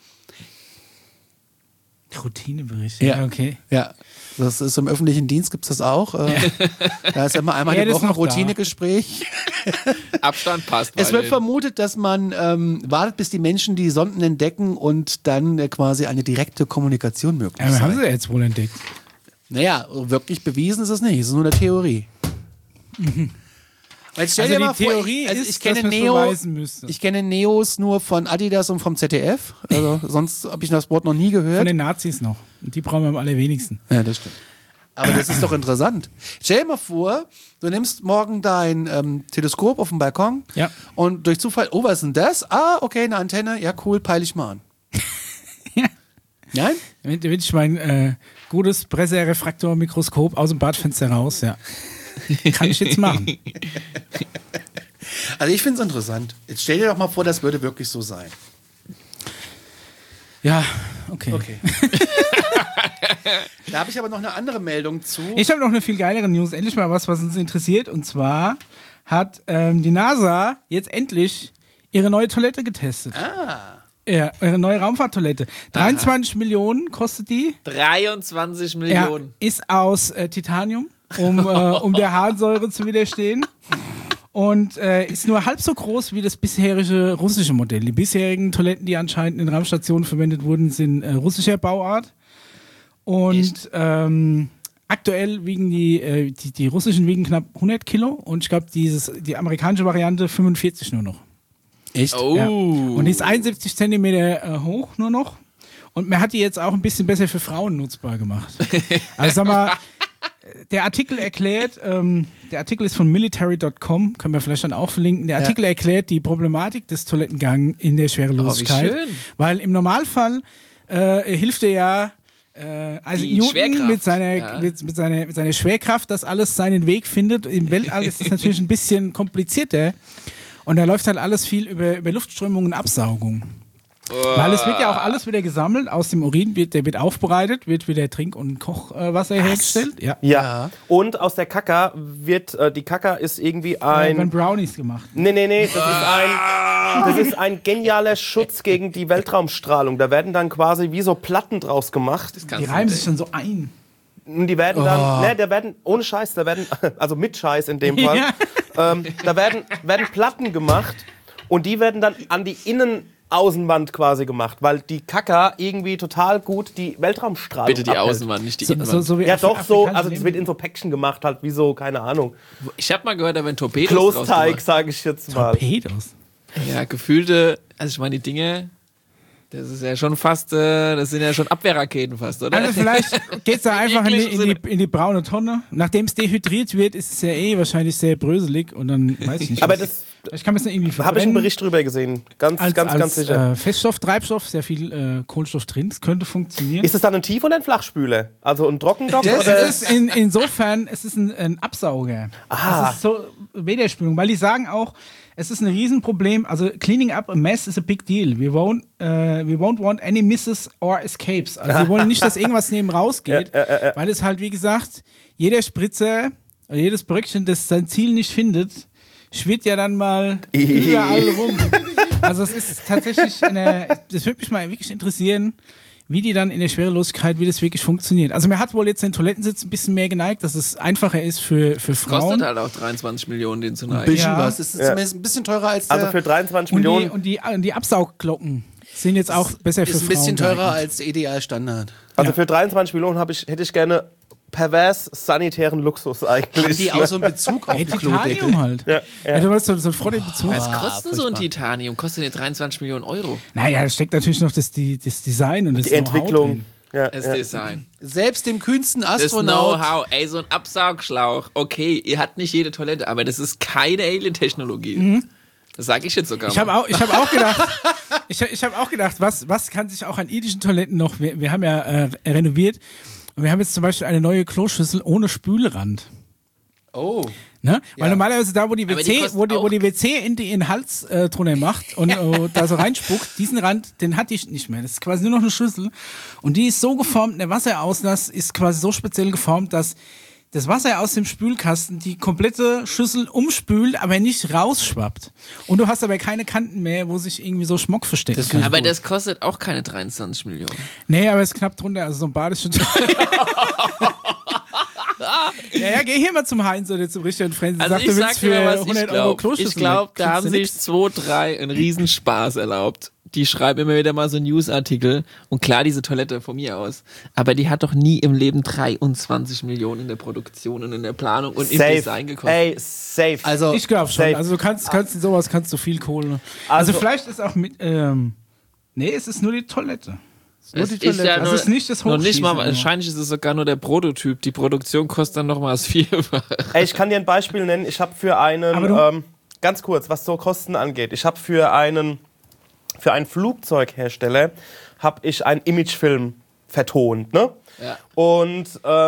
Routinebericht. Ja. Okay. Ja, das ist im öffentlichen Dienst, gibt es das auch. Da ist immer einmal Ja, die das Woche ein ist noch da. Routinegespräch. Abstand passt. Es wird weiterhin. vermutet, dass man wartet, bis die Menschen die Sonden entdecken und dann quasi eine direkte Kommunikation möglich Aber haben ist. sie jetzt wohl entdeckt. Naja, wirklich bewiesen ist es nicht, es ist nur eine Theorie. Weil stell Also dir die mal vor, Theorie also ist, dass man es beweisen müsste. ich kenne Neos nur von Adidas und vom ZDF, also sonst habe ich das Wort noch nie gehört. Von den Nazis noch. Und die brauchen wir am allerwenigsten. Ja, das stimmt. Aber das ist doch interessant. Stell dir mal vor, du nimmst morgen dein Teleskop auf dem Balkon Ja. und durch Zufall, oh, was ist denn das? Ah, okay, eine Antenne, ja cool, peile ich mal an. Ja. Nein? Wenn ich mein gutes Presserefraktormikroskop aus dem Badfenster raus, ja. Kann ich jetzt machen. Also ich finde es interessant. Jetzt stell dir doch mal vor, das würde wirklich so sein. Ja, okay. Da habe ich aber noch eine andere Meldung zu. Ich habe noch eine viel geilere News. Endlich mal was uns interessiert. Und zwar hat die NASA jetzt endlich ihre neue Toilette getestet. Ja, ihre neue Raumfahrttoilette. 23 Millionen kostet die. 23 Ja, Millionen. ist aus Titanium, um der Harnsäure zu widerstehen. Und ist nur halb so groß wie das bisherige russische Modell. Die bisherigen Toiletten, die anscheinend in Raumstationen verwendet wurden, sind russischer Bauart. Und aktuell wiegen die russischen wiegen knapp 100 Kilo. Und ich glaube, die amerikanische Variante 45 nur noch. Echt? Oh. Ja. Und die ist 71 Zentimeter hoch nur noch. Und man hat die jetzt auch ein bisschen besser für Frauen nutzbar gemacht. Also sag mal, der Artikel erklärt, der Artikel ist von military.com, können wir vielleicht dann auch verlinken. Der Artikel erklärt die Problematik des Toilettengangs in der Schwerelosigkeit. Oh, wie schön. Weil im Normalfall hilft er ja also Die Newton Schwerkraft, mit seiner, ja. mit seiner Schwerkraft, dass alles seinen Weg findet. Im Weltall ist es natürlich ein bisschen komplizierter. Und da läuft halt alles viel über Luftströmung und Absaugung. Weil es wird ja auch alles wieder gesammelt, aus dem Urin der wird aufbereitet, wird wieder Trink- und Kochwasser hergestellt. Ja. Ja. Und aus der Kaka wird, die Kaka ist irgendwie Werden ein... Brownies gemacht. Nee, das ist ein genialer Schutz gegen die Weltraumstrahlung. Da werden dann quasi wie so Platten draus gemacht. Die reiben sich dann so ein. Und die werden dann, ohne Scheiß, also mit Scheiß in dem Fall, da werden Platten gemacht und die werden dann an die Innenaußenwand quasi gemacht, weil die Kaka irgendwie total gut die Weltraumstrahlung Bitte die abhält. Außenwand, nicht die Innenwand. So wie Ja, doch so, afrikanische also das wird in so Päckchen gemacht, halt wie so, keine Ahnung, Ich habe mal gehört, da werden Torpedos draus Klosteig, gemacht. sage ich jetzt mal. Torpedos. Ja, gefühlte, also ich meine, die Dinge, das ist ja schon fast, das sind ja schon Abwehrraketen fast, oder? Also vielleicht geht es da einfach jeglichen in die braune Tonne. Nachdem es dehydriert wird, ist es ja wahrscheinlich sehr bröselig und dann weiß ich nicht. Aber das ich kann es irgendwie habe ich einen verbrennen. Bericht drüber gesehen, ganz sicher. Feststoff, Treibstoff, sehr viel Kohlenstoff drin, das könnte funktionieren. Ist es dann ein Tief- oder ein Flachspüler? Also ein Trockendock? Das oder? ist insofern, es ist ein Absauger. Das ist so Wederspülung, weil die sagen auch, es ist ein Riesenproblem. Also cleaning up a mess is a big deal. We won't want any misses or escapes. Also wir wollen nicht, dass irgendwas neben rausgeht, weil es halt, wie gesagt, jeder Spritzer oder jedes Bröckchen, das sein Ziel nicht findet, schwirrt ja dann mal überall rum. Also es ist tatsächlich das würde mich mal wirklich interessieren, wie die dann in der Schwerelosigkeit, wie das wirklich funktioniert. Also man hat wohl jetzt den Toilettensitz ein bisschen mehr geneigt, dass es einfacher ist für Frauen. Kostet halt auch 23 Millionen, den zu Ein neigen. bisschen Ja. was. Es ist zumindest ein bisschen teurer als der. Also für 23 Und Millionen. die Absaugglocken sind jetzt auch besser für ist ein bisschen Frauen teurer geeignet. als der Idealstandard. Also für 23 Millionen hätte ich gerne pervers sanitären Luxus eigentlich. Haben die auch so einen Bezug auf Hey, den Klodeckel? Titanium halt. Ja, du hast so einen Frottebezug. Was kostet so ein Titanium? Kostet ja 23 Millionen Euro. Naja, da steckt natürlich noch das Design und das Die Entwicklung. Ja, Das ja. Design. Selbst dem kühnsten Das Astronaut. Know-how. Ey, so ein Absaugschlauch. Okay, ihr habt nicht jede Toilette, aber das ist keine Alien-Technologie. Das sage ich jetzt sogar Ich habe auch gedacht, ich habe auch gedacht, was kann sich auch an irdischen Toiletten noch, wir haben ja renoviert und wir haben jetzt zum Beispiel eine neue Kloschüssel ohne Spülrand. Oh. Ne? Weil normalerweise da, wo die Aber die WC, kosten wo die auch- WC in den Hals drunter macht und da so reinspuckt, diesen Rand, den hatte ich nicht mehr. Das ist quasi nur noch eine Schüssel. Und die ist so geformt, der Wasserauslass ist quasi so speziell geformt, dass das Wasser aus dem Spülkasten die komplette Schüssel umspült, aber nicht rausschwappt. Und du hast aber keine Kanten mehr, wo sich irgendwie so Schmuck verstecken kann. Aber das kostet auch keine 23 Millionen. Nee, aber es ist knapp drunter, also so ein Bad ist schon ja, geh hier mal zum Heinz oder zum Richard Frenzen. Also Sag, ich du sag willst dir für mal, was 100 ich Euro glaube. Kloschüssel. Ich glaube, da kriegst haben du sich nix. 2, 3 einen Riesenspaß erlaubt. Die schreiben immer wieder mal so Newsartikel. Und klar, diese Toilette von mir aus. Aber die hat doch nie im Leben 23 Millionen in der Produktion und in der Planung und im Design gekostet. Ey, safe. Also, Ich glaube schon. Safe. Also du kannst in sowas kannst du viel Kohle. Also vielleicht ist auch mit nee, es ist nur die Toilette. Nur die Toilette. ja Also nur, es ist nicht das noch nicht mal, Hochschießen. wahrscheinlich ist es sogar nur der Prototyp. Die Produktion kostet dann noch mal das Vierfache. Ey, ich kann dir ein Beispiel nennen. Ich habe für einen, Aber du- ganz kurz, was so Kosten angeht. Ich habe für einen Flugzeughersteller habe ich einen Imagefilm vertont, ne? Ja. Und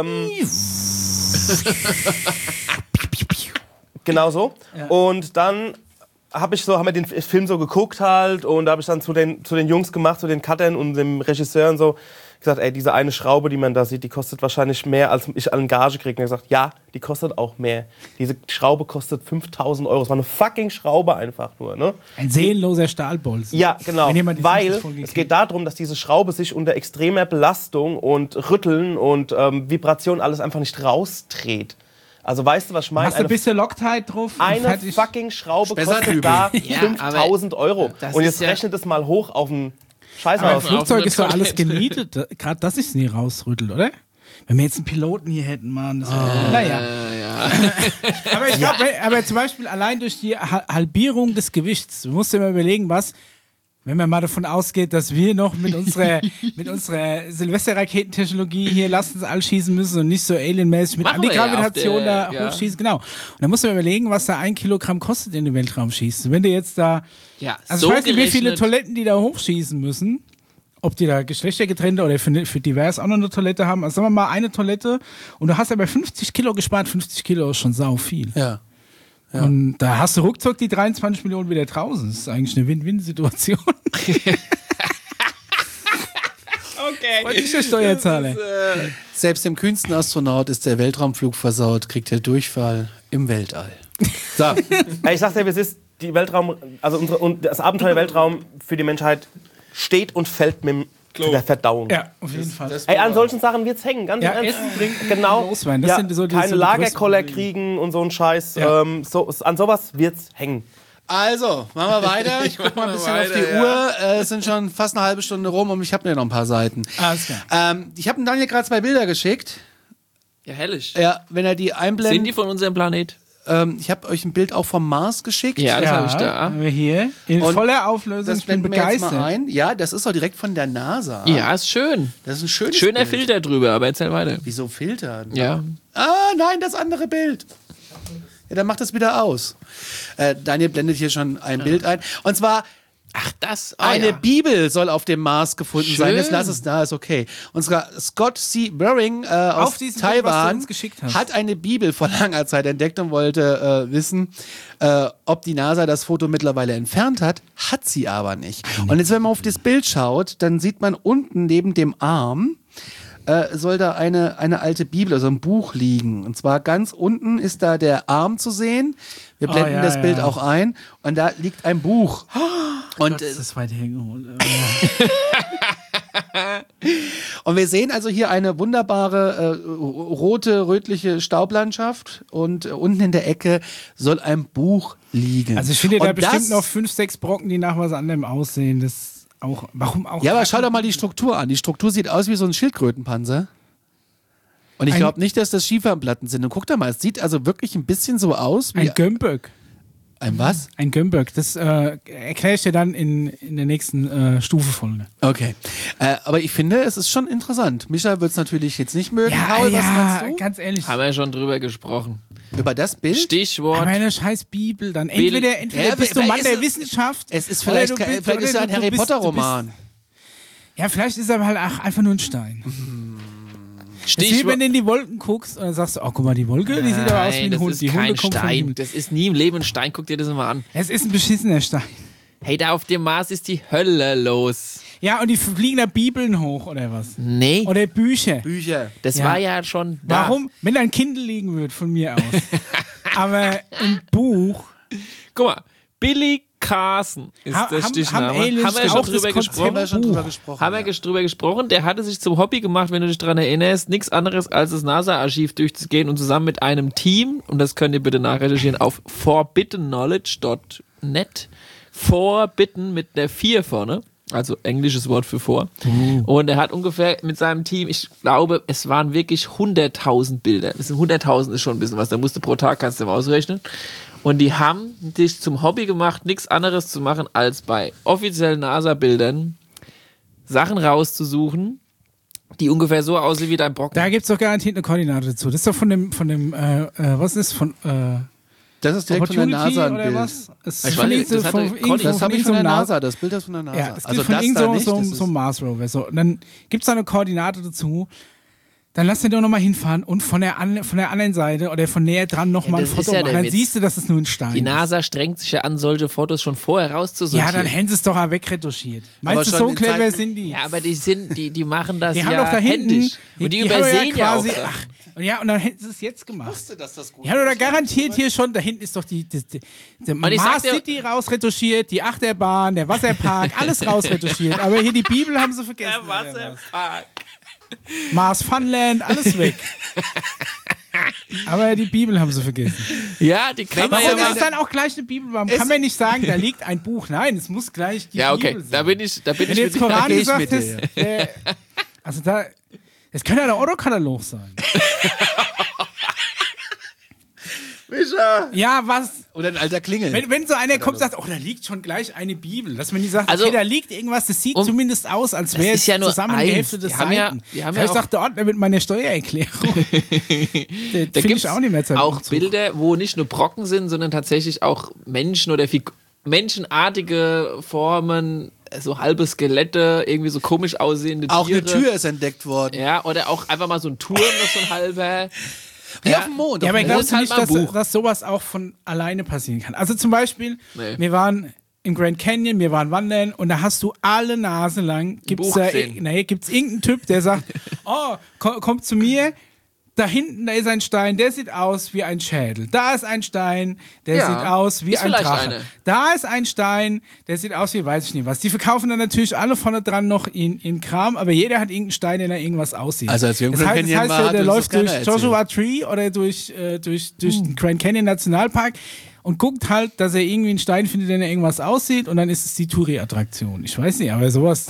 genau so. Ja. Und dann haben wir den Film so geguckt halt und da habe ich dann zu den Jungs gemacht, zu den Cuttern und dem Regisseur und so gesagt, ey, diese eine Schraube, die man da sieht, die kostet wahrscheinlich mehr, als ich an Gage kriege. Und er hat gesagt, ja, die kostet auch mehr. Diese Schraube kostet 5.000 Euro. Es war eine fucking Schraube einfach nur, ne? Ein seelenloser Stahlbolzen. Ja, genau, Wenn jemand die weil Füße voll es geht darum, dass diese Schraube sich unter extremer Belastung und Rütteln und Vibration alles einfach nicht rausdreht. Also weißt du, was ich meine? Hast du ein bisschen Loctite drauf? Eine fertig? fucking Schraube Spessartübel. kostet da Ja, 5.000 Euro. das Und ist jetzt ja- rechnet es mal hoch auf ein Aber Scheißhaus. das Flugzeug eine ist doch alles Toilette. genietet. Gerade das ist nie rausrüttelt, oder? Wenn wir jetzt einen Piloten hier hätten, Mann. Das naja. Aber ich glaube, aber zum Beispiel allein durch die Halbierung des Gewichts, du musst dir mal überlegen, was, wenn man mal davon ausgeht, dass wir noch mit unserer Silvester-Raketentechnologie hier Lastens schießen müssen und nicht so alienmäßig mit Machen wir ja Antigravitation auf der- da hochschießen, genau. Und dann musst du mal überlegen, was da 1 Kilogramm kostet in den Weltraum schießt. Wenn du jetzt da, Ja, also so ich weiß nicht, wie viele gerechnet- Toiletten die da hochschießen müssen. Ob die da geschlechtergetrennte oder für divers auch noch eine Toilette haben. Also sagen wir mal eine Toilette und du hast aber 50 Kilo gespart. 50 Kilo ist schon sau viel. Ja. Und da hast du ruckzuck die 23 Millionen wieder draußen. Das ist eigentlich eine Win-Win-Situation. Okay. Und ich der Steuerzahler. Selbst dem kühnsten Astronaut ist der Weltraumflug versaut, kriegt er Durchfall im Weltall. So, Ey, ich sag's dir, wie es ist, die Weltraum, also und das Abenteuer Weltraum für die Menschheit steht und fällt mit der Verdauung. Ja, auf jeden Fall. Ey, an solchen Sachen wird's hängen, ganz Ja, im Ernst. Essen, Trinken, Genau. Loswerden. Das Ja, sind so die- keine so die Lagerkoller größten kriegen und so ein Scheiß. Ja. An sowas wird's hängen. also, machen wir weiter. Ich guck mal ein bisschen auf die Uhr. Es sind schon fast eine halbe Stunde rum und ich habe mir noch ein paar Seiten. Alles klar. Ich habe Daniel gerade 2 Bilder geschickt. Ja, hellisch. Ja, wenn er die Sind einblendet. die von unserem Planet? Ich habe euch ein Bild auch vom Mars geschickt. Ja, das habe ich Ja, da. haben wir hier in Und voller Auflösung. Das Ich bin blenden wir jetzt mal begeistert. ein. Ja, das ist doch direkt von der NASA. Ja, ist schön. Das ist ein schönes Schöner Bild. Filter drüber, aber erzähl weiter. Wieso Filter? Ja. Ah, nein, das andere Bild. Ja, dann macht das wieder aus. Daniel blendet hier schon ein Bild ein. Und zwar Ach, das. eine ja. Bibel soll auf dem Mars gefunden Schön. sein. Jetzt lass es da, ist okay. Und zwar Scott C. Waring aus Auf diesem Bild, was du Taiwan uns geschickt hast. hat eine Bibel vor langer Zeit entdeckt und wollte wissen, ob die NASA das Foto mittlerweile entfernt hat. Hat sie aber nicht. Und jetzt, wenn man auf das Bild schaut, dann sieht man unten neben dem Arm soll da eine alte Bibel, also ein Buch liegen. Und zwar ganz unten ist da der Arm zu sehen. Wir blenden ja, das Bild ja. auch ein. Und da liegt ein Buch. Und Das ist weit hergeholt. Und wir sehen also hier eine wunderbare rote, rötliche Staublandschaft und unten in der Ecke soll ein Buch liegen. Also ich finde da Und bestimmt das- noch 5, 6 Brocken, die nach was anderem aussehen. Das auch. Warum auch? Ja, aber schau doch mal die Struktur an. Die Struktur sieht aus wie so ein Schildkrötenpanzer. Und ich Ein- glaube nicht, dass das Schieferplatten sind. Und guck doch mal, es sieht also wirklich ein bisschen so aus wie Ein Gömböck. ein was? Ein Gömböck. Das erkläre ich dir dann in der nächsten Stufefolge. Okay. Aber ich finde, es ist schon interessant. Micha wird es natürlich jetzt nicht mögen. Paul, was meinst du? ganz ehrlich. Haben wir schon drüber gesprochen. Über das Bild? Stichwort. Aber eine scheiß Bibel dann. Bild. Entweder Ja, bist du vielleicht Mann ist der es- Wissenschaft. Es ist oder vielleicht, du bist- vielleicht ist oder ja ein du Harry bist- Potter du bist- Roman. Ja, vielleicht ist er aber halt auch einfach nur ein Stein. Das ist wie Stichwort. wenn du in die Wolken guckst und dann sagst du, oh, guck mal, die Wolke, die sieht aber aus wie ein das Hund. ist Die Hunde kein kommen vom Stein. Himmel. Das ist nie im Leben ein Stein. Guck dir das mal an. Es ist ein beschissener Stein. Hey, da auf dem Mars ist die Hölle los. Ja, und die fliegen da Bibeln hoch oder was? Nee, Oder Bücher. Bücher. das Ja. war ja schon da. Warum? Wenn da ein Kindle liegen würde, von mir aus. Aber ein Buch. Guck mal, Billy Carson ist Ha- der haben Stichname. Aliens Haben wir schon auch das drüber Konzept? Haben wir gesprochen? schon drüber gesprochen. Haben wir drüber gesprochen. Der hatte sich zum Hobby gemacht, wenn du dich daran erinnerst, nichts anderes als das NASA-Archiv durchzugehen und zusammen mit einem Team, und das könnt ihr bitte nachrecherchieren auf forbiddenknowledge.net, Forbidden mit der 4 vorne, also englisches Wort für vor. Und er hat ungefähr mit seinem Team, ich glaube, es waren wirklich 100.000 Bilder. Das sind 100.000 ist schon ein bisschen was, da musst du pro Tag, kannst du mal ausrechnen. Und die haben dich zum Hobby gemacht, nichts anderes zu machen, als bei offiziellen NASA-Bildern Sachen rauszusuchen, die ungefähr so aussehen wie dein Brocken. Da gibt es doch garantiert eine Koordinate dazu. Das ist doch von dem was ist von Das ist direkt von der Opportunity NASA ein oder Bild. was? Es Ich ist weiß nicht, irgend das von- hatte irgendwo Conny. Das von habe ich von irgendeinem der NASA. NASA. Das Bild ist von der NASA. Ja, es also gibt von das irgend da so, nicht. so, das so ist- einem Mars Rover. So. Und dann gibt es da eine Koordinate dazu. Dann lass den doch nochmal hinfahren und von der anderen Seite oder von näher dran nochmal ein das ist Foto ja machen. der Dann Witz. siehst du, dass es nur ein Stein Die ist. NASA strengt sich ja an, solche Fotos schon vorher rauszusortieren. Ja, dann hätten sie es doch auch wegretuschiert. Meinst du, schon so in clever Zeiten- sind die? Ja, aber die machen das Die haben ja doch da hinten. händisch. Und die haben übersehen ja auch. Ach, ja, und dann hätten sie es jetzt gemacht. wusste, dass das gut Ja, oder garantiert hier schon, da hinten ist doch die ich Mars sag dir- City rausretuschiert, die Achterbahn, der Wasserpark, alles rausretuschiert. Aber hier die Bibel haben sie vergessen. Der Wasserpark. Mars Funland, alles weg. Aber die Bibel haben sie vergessen. Ja, die kann man Warum ja ist mal. dann auch gleich eine Bibel? Warum kann man nicht sagen, da liegt ein Buch? Nein, es muss gleich die Ja, okay, Bibel sein. da bin ich Wenn du mit jetzt dir. Koran geh ich gesagt mit dir, hast, also da, das könnte ja der Otto-Katalog sein. Ja, was? Oder ein alter Klingel. Wenn so einer kommt und sagt, oh, da liegt schon gleich eine Bibel, dass man nicht sagt, Also, okay, da liegt irgendwas, das sieht zumindest aus, als wäre ist es ja nur zusammengeheftet eins. das Die haben ja- Seiten. die haben Vielleicht ja auch- sagt der Ordner mit meiner Steuererklärung. Da Finde gibt ich auch nicht mehr Zeit. auch Bilder, wo nicht nur Brocken sind, sondern tatsächlich auch Menschen oder menschenartige Formen, so halbe Skelette, irgendwie so komisch aussehende Auch Tiere. eine Tür ist entdeckt worden. Ja, oder auch einfach mal so ein Turm, noch so ein halber. Wie auf dem Mond. Ja, aber auf dem glaubst du halt nicht, mal ein Buch. dass sowas auch von alleine passieren kann? Also zum Beispiel, Nee. wir waren im Grand Canyon, wir waren wandern und da hast du alle Nase lang, gibt's Buch gesehen. irgendeinen Typ, der sagt, oh, kommt zu mir, da hinten, da ist ein Stein, der sieht aus wie ein Schädel. Da ist ein Stein, der Ja, sieht aus wie ist ein vielleicht Drache. eine. Da ist ein Stein, der sieht aus wie weiß ich nicht was. Die verkaufen dann natürlich alle vorne dran noch in Kram, aber jeder hat irgendeinen Stein, der nach irgendwas aussieht. Also als wir im das Grand heißt, Canyon der, waren, hat der uns läuft das durch keiner erzählt. Joshua Tree oder durch den Grand Canyon Nationalpark und guckt halt, dass er irgendwie einen Stein findet, der nach irgendwas aussieht und dann ist es die Touri-Attraktion. Ich weiß nicht, aber sowas.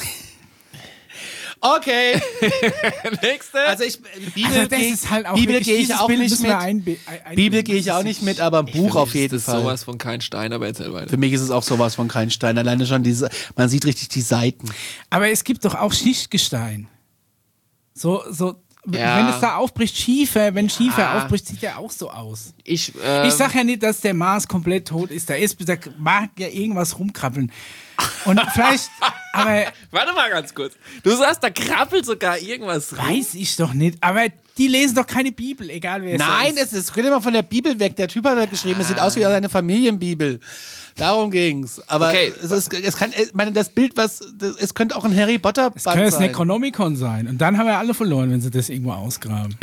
Okay. Nächste. Also Bibel Also das ist halt auch Bibel wirklich, gehe ich dieses auch Bild nicht müssen wir mit. Bibel gehe ich auch nicht mit, aber ein Buch auf jeden ist Fall. sowas von kein Stein, aber erzähl weiter. Für mich ist es auch sowas von kein Stein. Alleine schon man sieht richtig die Seiten. Aber es gibt doch auch Schichtgestein. So, Ja. wenn es da aufbricht, wenn Schiefer aufbricht, sieht der auch so aus. Ich Ich sag ja nicht, dass der Mars komplett tot ist. Da mag ja irgendwas rumkrabbeln. Und vielleicht, aber warte mal ganz kurz. Du sagst, da krabbelt sogar irgendwas rum. weiß ich doch nicht. Aber die lesen doch keine Bibel, egal wer es Nein, ist. es geht immer von der Bibel weg. Der Typ hat da geschrieben, es sieht aus wie eine Familienbibel. Darum ging's. Aber Okay. das Bild, es könnte auch ein Harry Potter Band Das könnte das sein. Necronomicon sein. Und dann haben wir alle verloren, wenn sie das irgendwo ausgraben.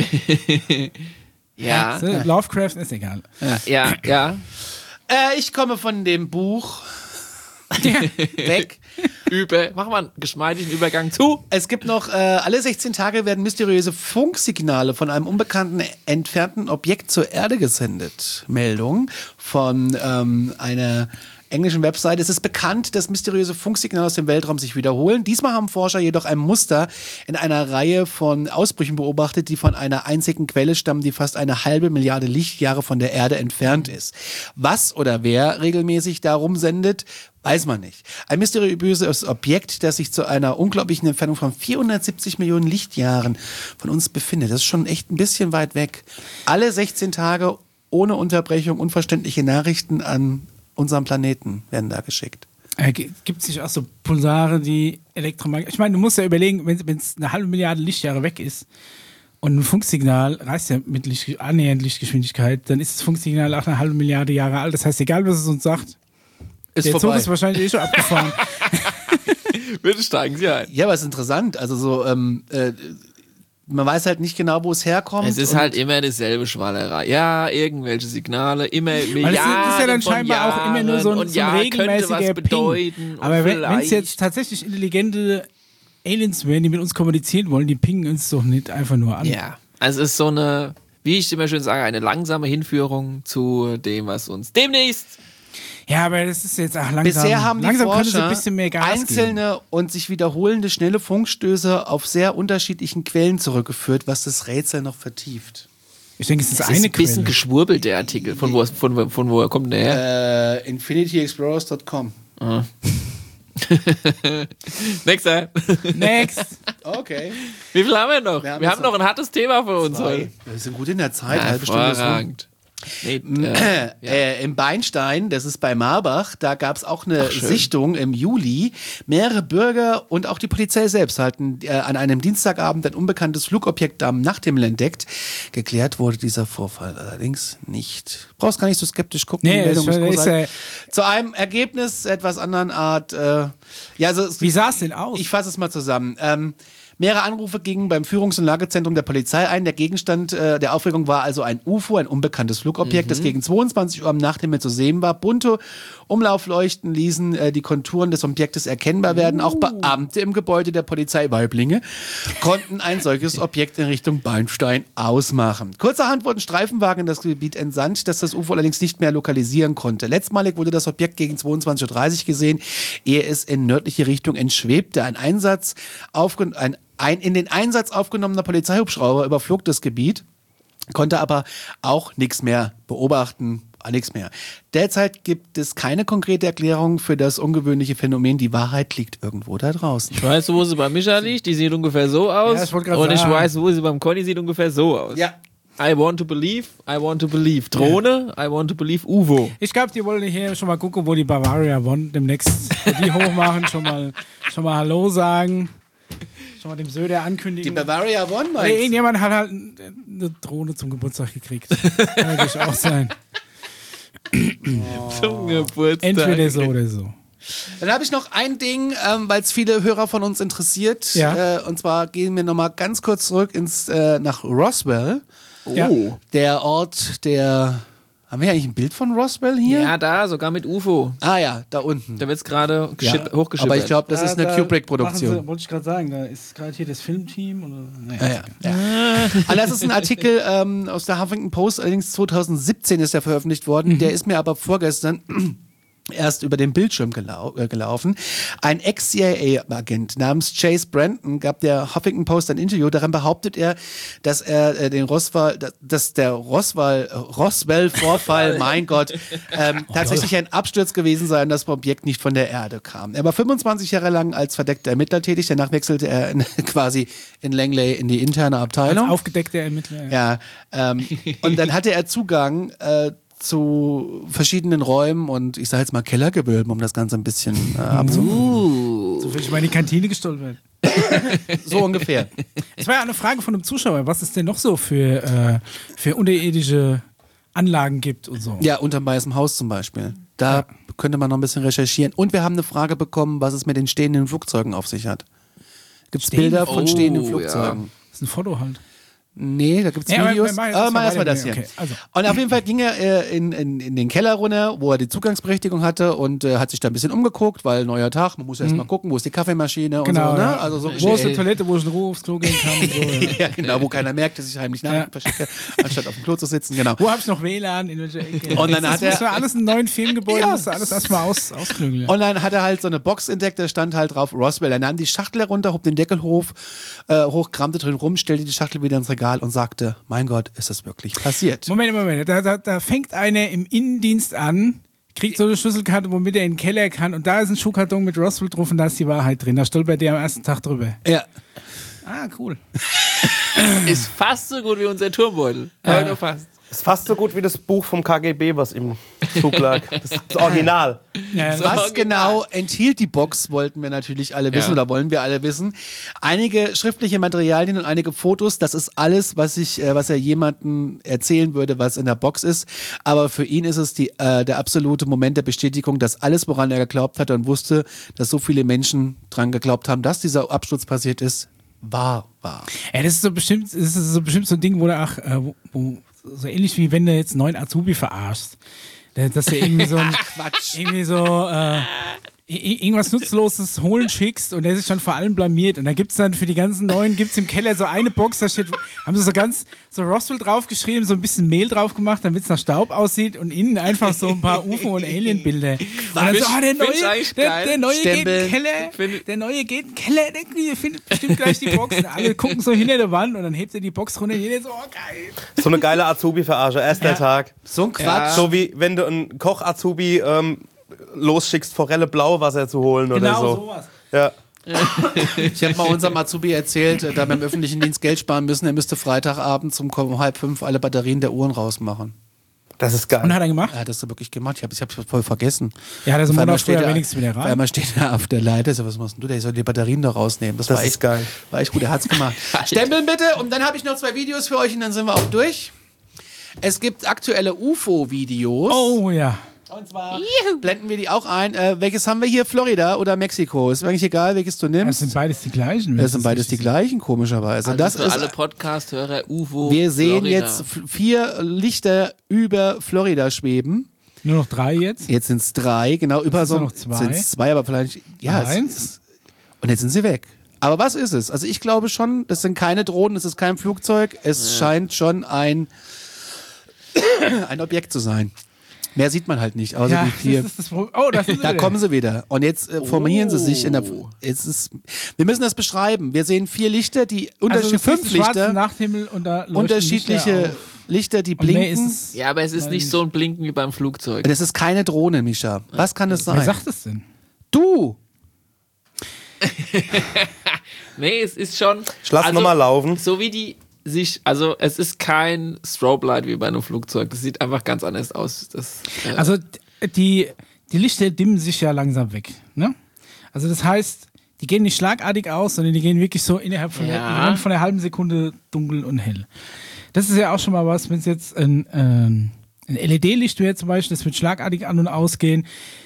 Ja, So, Lovecraft ist egal. ja. Ich komme von dem Buch Weg. Mach mal einen geschmeidigen Übergang zu. Es gibt noch, alle 16 Tage werden mysteriöse Funksignale von einem unbekannten entfernten Objekt zur Erde gesendet. Meldung von einer englischen Website. Es ist bekannt, dass mysteriöse Funksignale aus dem Weltraum sich wiederholen. Diesmal haben Forscher jedoch ein Muster in einer Reihe von Ausbrüchen beobachtet, die von einer einzigen Quelle stammen, die fast 1/2 Milliarde Lichtjahre von der Erde entfernt ist. Was oder wer regelmäßig darum sendet, weiß man nicht. Ein mysteriöses Objekt, das sich zu einer unglaublichen Entfernung von 470 Millionen Lichtjahren von uns befindet. Das ist schon echt ein bisschen weit weg. Alle 16 Tage ohne Unterbrechung unverständliche Nachrichten an unserem Planeten werden da geschickt. Gibt es nicht auch so Pulsare, die Elektromagnetische? Ich meine, du musst ja überlegen, wenn es 1/2 Milliarde Lichtjahre weg ist und ein Funksignal reist ja mit annähernd Lichtgeschwindigkeit, dann ist das Funksignal auch 1/2 Milliarde Jahre alt. Das heißt, egal was es uns sagt, Ist der Zug vorbei. ist wahrscheinlich eh schon abgefahren. Bitte steigen Sie ein. Ja, aber es ist interessant. Also so, man weiß halt nicht genau, wo es herkommt. Es ist und halt immer dieselbe Schwallerei. Ja, irgendwelche Signale, immer Milliarden Weil das ist ja dann von scheinbar auch immer nur so Jahren ein und ja, könnte regelmäßiger was bedeuten. Ping. und Aber wenn es vielleicht- jetzt tatsächlich intelligente Aliens wären, die mit uns kommunizieren wollen, die pingen uns doch nicht einfach nur an. Ja, also es ist so eine, wie ich immer schön sage, eine langsame Hinführung zu dem, was uns demnächst. Ja, aber das ist jetzt auch langsam. Bisher haben die langsam können sie Forscher ein bisschen mehr Gas geben. einzelne und sich wiederholende schnelle Funkstöße auf sehr unterschiedlichen Quellen zurückgeführt, was das Rätsel noch vertieft. Ich denke, es ist Das eine ist ein bisschen Quelle. geschwurbelt, der Artikel. Von wo kommt der her? infinityexplorers.com. Nächster. Next. Okay. Wie viel haben wir noch? Wir haben Wir jetzt haben noch ein hartes Thema für uns heute. Wir sind gut in der Zeit, halbe Stunde ist rum. Hervorragend. Nee, Im Beinstein, das ist bei Marbach, da gab es auch eine Sichtung im Juli. Mehrere Bürger und auch die Polizei selbst hatten an einem Dienstagabend ein unbekanntes Flugobjekt am Nachthimmel entdeckt. Geklärt wurde dieser Vorfall allerdings nicht. Brauchst gar nicht so skeptisch gucken. Nee, die Meldung ist ist großartig. Zu einem Ergebnis etwas anderen Art. Wie sah es denn aus? Ich fasse es mal zusammen. Mehrere Anrufe gingen beim Führungs- und Lagezentrum der Polizei ein. Der Gegenstand der Aufregung war also ein UFO, ein unbekanntes Flugobjekt, das gegen 22 Uhr am Nachthimmel zu sehen war. Bunte Umlaufleuchten ließen die Konturen des Objektes erkennbar werden. Auch Beamte im Gebäude der Polizei Weiblinge konnten ein solches Objekt in Richtung Beinstein ausmachen. Kurzerhand wurden Streifenwagen in das Gebiet entsandt, das UFO allerdings nicht mehr lokalisieren konnte. Letztmalig wurde das Objekt gegen 22.30 Uhr gesehen, ehe es in nördliche Richtung entschwebte. Ein in den Einsatz aufgenommener Polizeihubschrauber überflog das Gebiet, konnte aber auch nichts mehr beobachten, nichts mehr. Derzeit gibt es keine konkrete Erklärung für das ungewöhnliche Phänomen. Die Wahrheit liegt irgendwo da draußen. Ich weiß, wo sie bei Micha liegt, die sieht ungefähr so aus. Ja, ich wollte grad und ich sagen. weiß, wo sie beim Conny sieht ungefähr so aus. Ja. I want to believe. Drohne, I want to believe UFO. Ich glaube, die wollen hier schon mal gucken, wo die Bavaria One demnächst die hochmachen, schon mal Hallo sagen. Schon mal dem Söder ankündigen. Die Bavaria One, Nee, meinst du? irgendjemand hat halt eine Drohne zum Geburtstag gekriegt. Kann natürlich auch sein. Zum Geburtstag. Entweder so oder so. Dann habe ich noch ein Ding, weil es viele Hörer von uns interessiert. Ja. Und zwar gehen wir nochmal ganz kurz zurück nach Roswell. Ja. Der Ort, haben wir eigentlich ein Bild von Roswell hier? Ja, da, sogar mit UFO. Ah ja, da unten. Da wird es gerade hochgeschippert. Aber ich glaube, das ist eine Da Kubrick-Produktion. wollte ich gerade sagen, da ist gerade hier das Filmteam. Oder? Naja, Und das ist ein Artikel aus der Huffington Post, allerdings 2017 ist der veröffentlicht worden. Der ist mir aber vorgestern erst über den Bildschirm gelaufen. Ein Ex-CIA-Agent namens Chase Brandon gab der Huffington Post ein Interview. Darin behauptet er, dass er der Roswell-Vorfall, mein Gott, tatsächlich ein Absturz gewesen sei und das Objekt nicht von der Erde kam. Er war 25 Jahre lang als verdeckter Ermittler tätig. Danach wechselte er quasi in Langley in die interne Abteilung. als aufgedeckter Ermittler. Ja, und dann hatte er Zugang zu verschiedenen Räumen und ich sage jetzt mal Kellergewölben, um das Ganze ein bisschen abzuholen. So viel ich mal in die Kantine gestolpert. So ungefähr. Es war ja eine Frage von einem Zuschauer, was es denn noch so für unterirdische Anlagen gibt und so. Ja, unterm Weißen Haus zum Beispiel. Da könnte man noch ein bisschen recherchieren. Und wir haben eine Frage bekommen, was es mit den stehenden Flugzeugen auf sich hat. Gibt es Bilder von stehenden Flugzeugen? Das ist ein Foto halt. Nee, da gibt es Ja, aber Videos. mal Mal erstmal das hier. Okay, also. Und auf jeden Fall ging er in den Keller runter, wo er die Zugangsberechtigung hatte und hat sich da ein bisschen umgeguckt, weil neuer Tag, man muss erst mal gucken, wo ist die Kaffeemaschine Genau, und so. Ne? ja. Also so Wo ist die Toilette, wo ich in Ruhe aufs Klo gehen kann und so. Ja. ja, genau, wo keiner merkt, dass ich heimlich verschicke, anstatt auf dem Klo zu sitzen, genau. Wo hab ich noch WLAN, in welcher Ecke? Und dann das hat er- muss ja alles in neuen Filmgebäuden, Ja. musst du alles erstmal ausklügeln. Ja. Und dann hat er halt so eine Box entdeckt, da stand halt drauf Roswell. Er nahm die Schachtel herunter, hob den Deckel hoch, kramte drin rum, stellte die Schachtel wieder ins Regal und sagte, mein Gott, ist das wirklich passiert? Moment. Da fängt einer im Innendienst an, kriegt so eine Schlüsselkarte, womit er in den Keller kann und da ist ein Schuhkarton mit Roswell drauf und da ist die Wahrheit drin. Da stolpert der am ersten Tag drüber. Ja. Ah, cool. Ist fast so gut wie unser Turmbeutel. Aber nur fast. Ist fast so gut wie das Buch vom KGB, was im Zug lag. Das Original. Ja, Was genau enthielt die Box, wollten wir natürlich alle wissen oder wollen wir alle wissen. Einige schriftliche Materialien und einige Fotos, das ist alles, was er jemandem erzählen würde, was in der Box ist. Aber für ihn ist es der absolute Moment der Bestätigung, dass alles, woran er geglaubt hatte und wusste, dass so viele Menschen dran geglaubt haben, dass dieser Absturz passiert ist, wahr war. Ja, das ist so bestimmt so ein Ding, wo du wo so ähnlich wie wenn du jetzt einen neuen Azubi verarschst. Dass du irgendwie so ein irgendwie so irgendwas Nutzloses holen schickst und der sich dann vor allem blamiert. Und da gibt's dann für die ganzen Neuen, gibt's im Keller so eine Box, da steht, haben sie so Roswell draufgeschrieben, so ein bisschen Mehl drauf gemacht, damit es nach Staub aussieht und innen einfach so ein paar UFO- und Alien-Bilder. Und dann so, der Neue geht in den Keller, der Neue geht in den Keller, der findet bestimmt gleich die Box. Und alle gucken so hinter der Wand und dann hebt er die Box runter und jeder so, oh geil. So eine geile Azubi-Verarsche, erster Tag. So ein Quatsch. So wie wenn du einen Koch-Azubi losschickst, Forelle Blauwasser zu holen oder Genau so. sowas. Ja. Ich habe mal unserem Azubi erzählt, da wir im öffentlichen Dienst Geld sparen müssen, er müsste Freitagabend um 4:30 alle Batterien der Uhren rausmachen. Das ist geil. Und hat er gemacht? Er hat das so wirklich gemacht. Ich hab's voll vergessen. Ja, der ist im Auf einmal Monat früher steht er- wenigstens wieder Auf rein. einmal steht er auf der Leiter. So, was machst denn du? Der soll die Batterien da rausnehmen. Das war ist echt geil. War echt gut. Er hat's gemacht. Stempeln bitte. Und dann habe ich noch 2 Videos für euch und dann sind wir auch durch. Es gibt aktuelle UFO-Videos. Oh ja. Und zwar blenden wir die auch ein. Welches haben wir hier? Florida oder Mexiko? Ist mir eigentlich egal, welches du Das nimmst. sind beides die gleichen. Das sind beides die gleichen, komischerweise. Also Das für ist, alle Podcast-Hörer, UFO, wir sehen Florida. jetzt 4 Lichter über Florida schweben. Nur noch 3 jetzt. Jetzt sind es 3, genau, über Sind so noch 2? sind's 2, aber vielleicht, ja. Eins? Und jetzt sind sie weg. Aber was ist es? Also ich glaube schon, das sind keine Drohnen, es ist kein Flugzeug, es scheint schon ein Objekt zu sein. Mehr sieht man halt nicht, außer Ja, die 4. das ist das Problem. Oh, das ist Da kommen sie wieder. Und jetzt formieren sie sich in der. Wir müssen das beschreiben. Wir sehen 4 Lichter, die also, unterschiedliche 5 Lichter, Nachthimmel und da leuchten unterschiedliche Lichter, die Und mehr blinken. ist es. Ja, aber es ist nicht so ein Blinken wie beim Flugzeug. Das ist keine Drohne, Mischa. Was kann das Wer sein? sagt das denn? Du! Nee, es ist schon. Ich lass noch mal laufen. So wie die sich, also es ist kein Strobe-Light wie bei einem Flugzeug. Das sieht einfach ganz anders aus. Das, Also die Lichter dimmen sich ja langsam weg. Ne? Also das heißt, die gehen nicht schlagartig aus, sondern die gehen wirklich so innerhalb von, innerhalb von einer halben Sekunde dunkel und hell. Das ist ja auch schon mal was, wenn es jetzt ein LED-Licht wäre zum Beispiel, das wird schlagartig an- und ausgehen.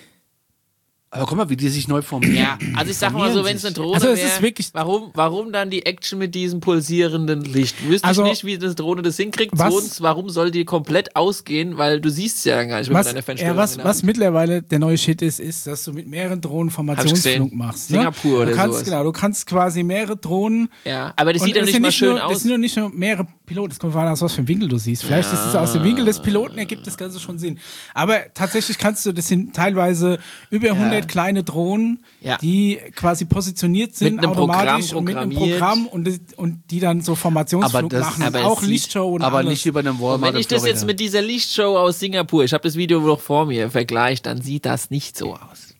Aber guck mal, wie die sich neu formieren. ja, also ich sag mal so, wenn es eine Drohne Also es wäre, ist wirklich- warum dann die Action mit diesem pulsierenden Licht? Wüsste Also, ich nicht, wie eine Drohne das hinkriegt. was- Zweitens, warum soll die komplett ausgehen? Weil du siehst es ja gar nicht, wenn man deine Fenster was mittlerweile der neue Shit ist, dass du mit mehreren Drohnen Formationsflug gesehen. machst. Singapur oder du kannst, sowas. Genau, du kannst quasi mehrere Drohnen. Ja, aber das Und sieht ja es nicht sind mal schön nur, aus. Das sind nur nicht nur mehrere Piloten, es kommt an, aus was für einem Winkel du siehst. Vielleicht ist es aus dem Winkel des Piloten, ergibt das Ganze schon Sinn. Aber tatsächlich kannst du, das sind teilweise über 100 kleine Drohnen, Ja. die quasi positioniert sind, Mit einem automatisch Programm und mit einem programmiert. Programm und die dann so Formationsflug machen. aber Auch es Lichtshow und Aber alles. nicht über einem Walmart Wenn ich in das Florida. jetzt mit dieser Lichtshow aus Singapur, ich habe das Video noch vor mir, vergleiche, dann sieht das nicht so aus.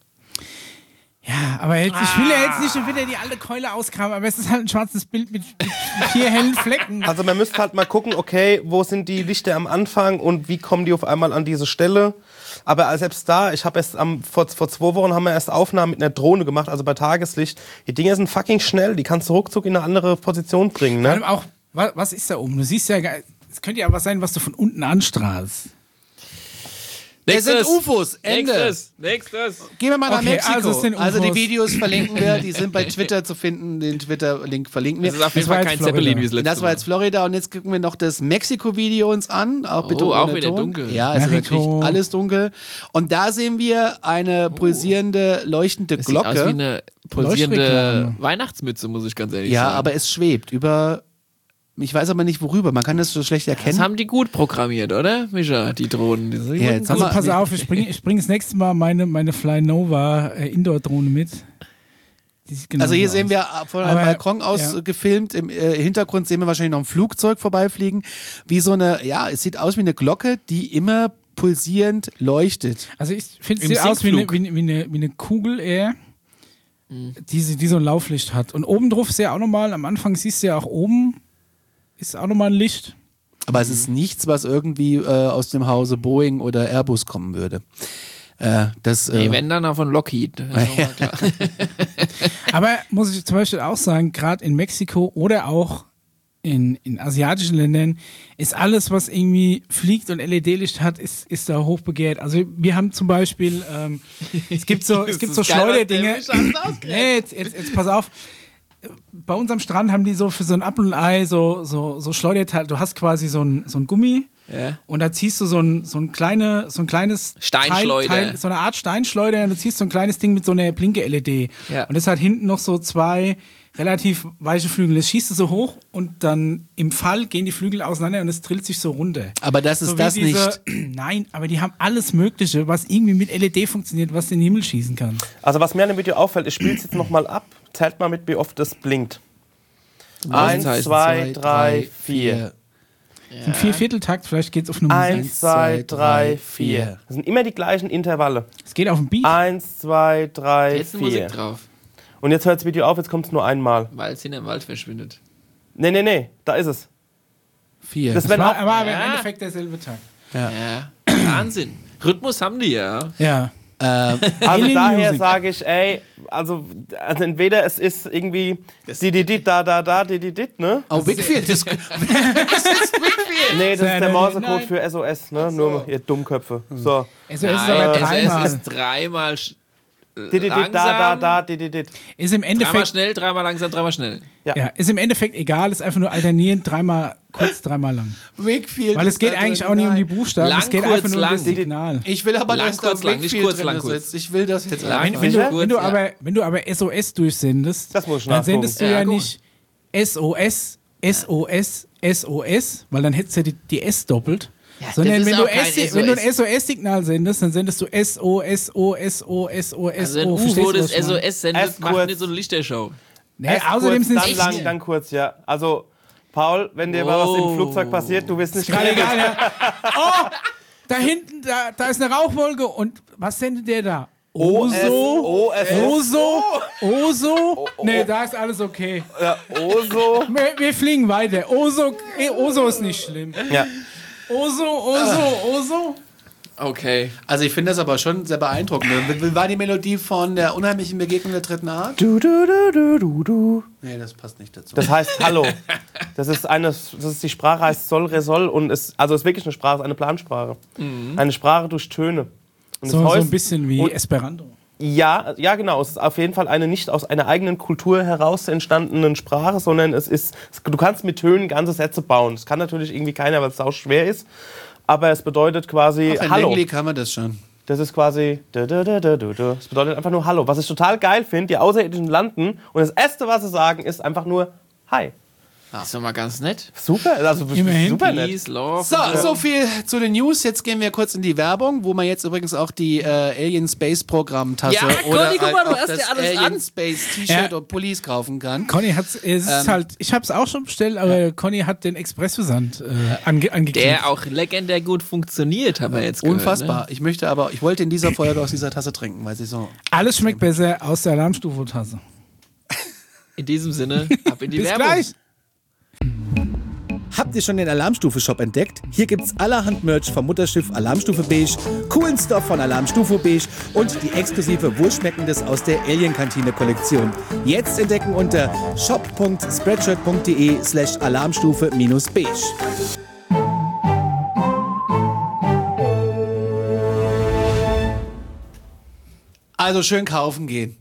Ja, aber jetzt, ich will ja jetzt nicht schon wieder die alte Keule ausgraben, aber es ist halt ein schwarzes Bild mit 4 hellen Flecken. Also man müsste halt mal gucken, okay, wo sind die Lichter am Anfang und wie kommen die auf einmal an diese Stelle. Aber selbst da, ich habe erst vor 2 Wochen haben wir erst Aufnahmen mit einer Drohne gemacht, also bei Tageslicht. Die Dinger sind fucking schnell, die kannst du ruckzuck in eine andere Position bringen, Vor ne? allem auch, was ist da oben? Du siehst ja, es könnte ja was sein, was du von unten anstrahlst. Es sind UFOs. Ende. Nächstes. Gehen wir mal nach Okay, Mexiko. also es sind Also die UFOs. Videos verlinken wir, die sind bei Twitter zu finden. Den Twitter-Link verlinken wir. Das ist auf jeden Das war Fall jetzt kein Florida. Zeppelin wie das letzte Das war jetzt Florida und jetzt gucken wir noch das Mexiko-Video uns an. Auch bitte auch ohne wieder Ton. dunkel. Ja, es ist Mexiko. natürlich alles dunkel. Und da sehen wir eine pulsierende, leuchtende Das sieht aus wie Glocke. eine pulsierende Leuchtreklame. Weihnachtsmütze, muss ich ganz ehrlich Ja, sagen. aber es schwebt über. Ich weiß aber nicht worüber. Man kann das so schlecht das erkennen. haben die gut programmiert, oder, Mischa, die Drohnen? Die sind Ja, jetzt Also haben wir- pass auf, ich bring das nächste Mal meine Fly Nova Indoor-Drohne mit. Die sieht genauso Also hier aus. sehen wir von einem Aber, Balkon aus ja. gefilmt. Im Hintergrund sehen wir wahrscheinlich noch ein Flugzeug vorbeifliegen. Wie so eine, ja, es sieht aus wie eine Glocke, die immer pulsierend leuchtet. Also ich finde, es Im sieht aus wie eine, Sinkflug. wie eine Kugel eher, die so ein Lauflicht hat. Und oben drauf ist ja auch nochmal, am Anfang siehst du ja auch oben, ist auch nochmal ein Licht. Aber es ist nichts, was irgendwie aus dem Hause Boeing oder Airbus kommen würde. Nee, wenn dann auch von Lockheed. Das ist schon mal klar. Aber muss ich zum Beispiel auch sagen, gerade in Mexiko oder auch in asiatischen Ländern ist alles, was irgendwie fliegt und LED-Licht hat, ist da hochbegehrt. Also wir haben zum Beispiel, es gibt so Schleuderdinge. Nee, jetzt pass auf. Bei uns am Strand haben die so für so ein Apfel und Ei so Schleuderteil. Du hast quasi so ein Gummi Ja. und da ziehst du so ein kleines Steinschleuder. Teil, so eine Art Steinschleuder und du ziehst so ein kleines Ding mit so einer Blinke-LED. Ja. Und das hat hinten noch so 2 relativ weiche Flügel. Das schießt du so hoch und dann im Fall gehen die Flügel auseinander und es drillt sich so runter. Aber das ist So wie das nicht. Nein, aber die haben alles Mögliche, was irgendwie mit LED funktioniert, was in den Himmel schießen kann. Also was mir an dem Video auffällt, ich spiele es jetzt nochmal ab, zählt mal mit, wie oft das blinkt. 1, 2, 3, 4. Im Viervierteltakt, vielleicht geht es auf Nummer 1, 2, 3, 4. Das sind immer die gleichen Intervalle. Es geht auf den Beat. 1, 2, 3, Jetzt Musik 4. drauf, Und jetzt hört das Video auf, jetzt kommt es nur einmal. weil es hinter im Wald verschwindet. Nee, da ist es. 4. Das Das wenn war auch, aber im Ja. Endeffekt derselbe Takt. Ja. Wahnsinn. Rhythmus haben die ja. Ja. Also Alien daher Music. sage ich, ey, also entweder es ist irgendwie dididit, da, dididit, ne? Oh, Wickfield. Das ist Wickfield. Nee, das ist der Nein. Morsecode für SOS, ne? Nur ihr Dummköpfe. So. Also es ist aber Es dreimal. ist dreimal Dididit, langsam, da, dididit. Ist im dreimal Endeffekt, schnell, dreimal langsam, dreimal schnell. ja, ist im Endeffekt egal, ist einfach nur alternierend, dreimal kurz, dreimal lang. Wickfield. Weil es ist geht da eigentlich drin. auch nicht um die Nein. Buchstaben, Lang, es geht kurz, einfach nur um das lang. Signal. Ich will aber, Lang, dass da kurz, lang, nicht Wickfield kurz, lang, drin kurz. sitzt. Ich will das jetzt Lang, einfach. Wenn Sicher? du aber SOS durchsendest, Das muss ich dann nachgucken. sendest du Ja, ja guck. nicht SOS, SOS, SOS, weil dann hättest du ja die S doppelt. das Sondern ist wenn auch du, kein wenn du ein SOS. SOS-Signal sendest, dann sendest du SOS. Also ein UFO, das SOS sendet, Erst macht kurz. nicht so eine Lichtershow. Nee, Erst außerdem kurz, sind dann es lang, dann kurz, ja. Also, Paul, wenn dir mal was im Flugzeug passiert, du wirst nicht gerade egal. Ja. Oh, da hinten, da ist eine Rauchwolke und was sendet der da? Oso? Oso? Nee, da ist alles okay. Ja, Oso. Wir fliegen weiter. Oso ist nicht schlimm. Ja. Oso. Okay. Also ich finde das aber schon sehr beeindruckend. Wie war die Melodie von der unheimlichen Begegnung der dritten Art? Du, du, du, du, du, du. Nee, das passt nicht dazu. Das heißt Hallo. Das ist die Sprache heißt Sol, Re, Sol und es ist wirklich eine Sprache, es ist eine Plansprache. Eine Sprache durch Töne. Und So es heißt- ein bisschen wie und- Esperanto. Ja, genau. Es ist auf jeden Fall eine nicht aus einer eigenen Kultur heraus entstandene Sprache, sondern du kannst mit Tönen ganze Sätze bauen. Das kann natürlich irgendwie keiner, weil es sau schwer ist. Aber es bedeutet quasi Auch in Hallo. Langley kann man das schon. Das ist quasi. Es bedeutet einfach nur Hallo. Was ich total geil finde, die Außerirdischen landen und das Erste, was sie sagen, ist einfach nur Hi. Das ist doch mal ganz nett. Super, also Immerhin. super nett. Peace, Love. So viel zu den News. Jetzt gehen wir kurz in die Werbung, wo man jetzt übrigens auch die Alien Space Programm Tasse Ja, oder Conny, guck mal, du auch hast das ja alles Alien an. Space T-Shirt Ja. und Pullis kaufen kann. Conny ich hab's auch schon bestellt, aber Conny hat den Expressversand angeklickt. Der auch legendär gut funktioniert, haben wir jetzt gehört. Unfassbar. Ich wollte in dieser Folge aus dieser Tasse trinken, weil sie so. Alles schmeckt besser aus der Alarmstufe-Tasse. Ne? In diesem Sinne, ab in die Bis Werbung. gleich! Habt ihr schon den Alarmstufe-Shop entdeckt? Hier gibt's allerhand Merch vom Mutterschiff Alarmstufe Beige, coolen Stuff von Alarmstufe Beige und die exklusive Wohlschmeckendes aus der Alien-Kantine-Kollektion. Jetzt entdecken unter shop.spreadshirt.de/alarmstufe-beige. Also schön kaufen gehen.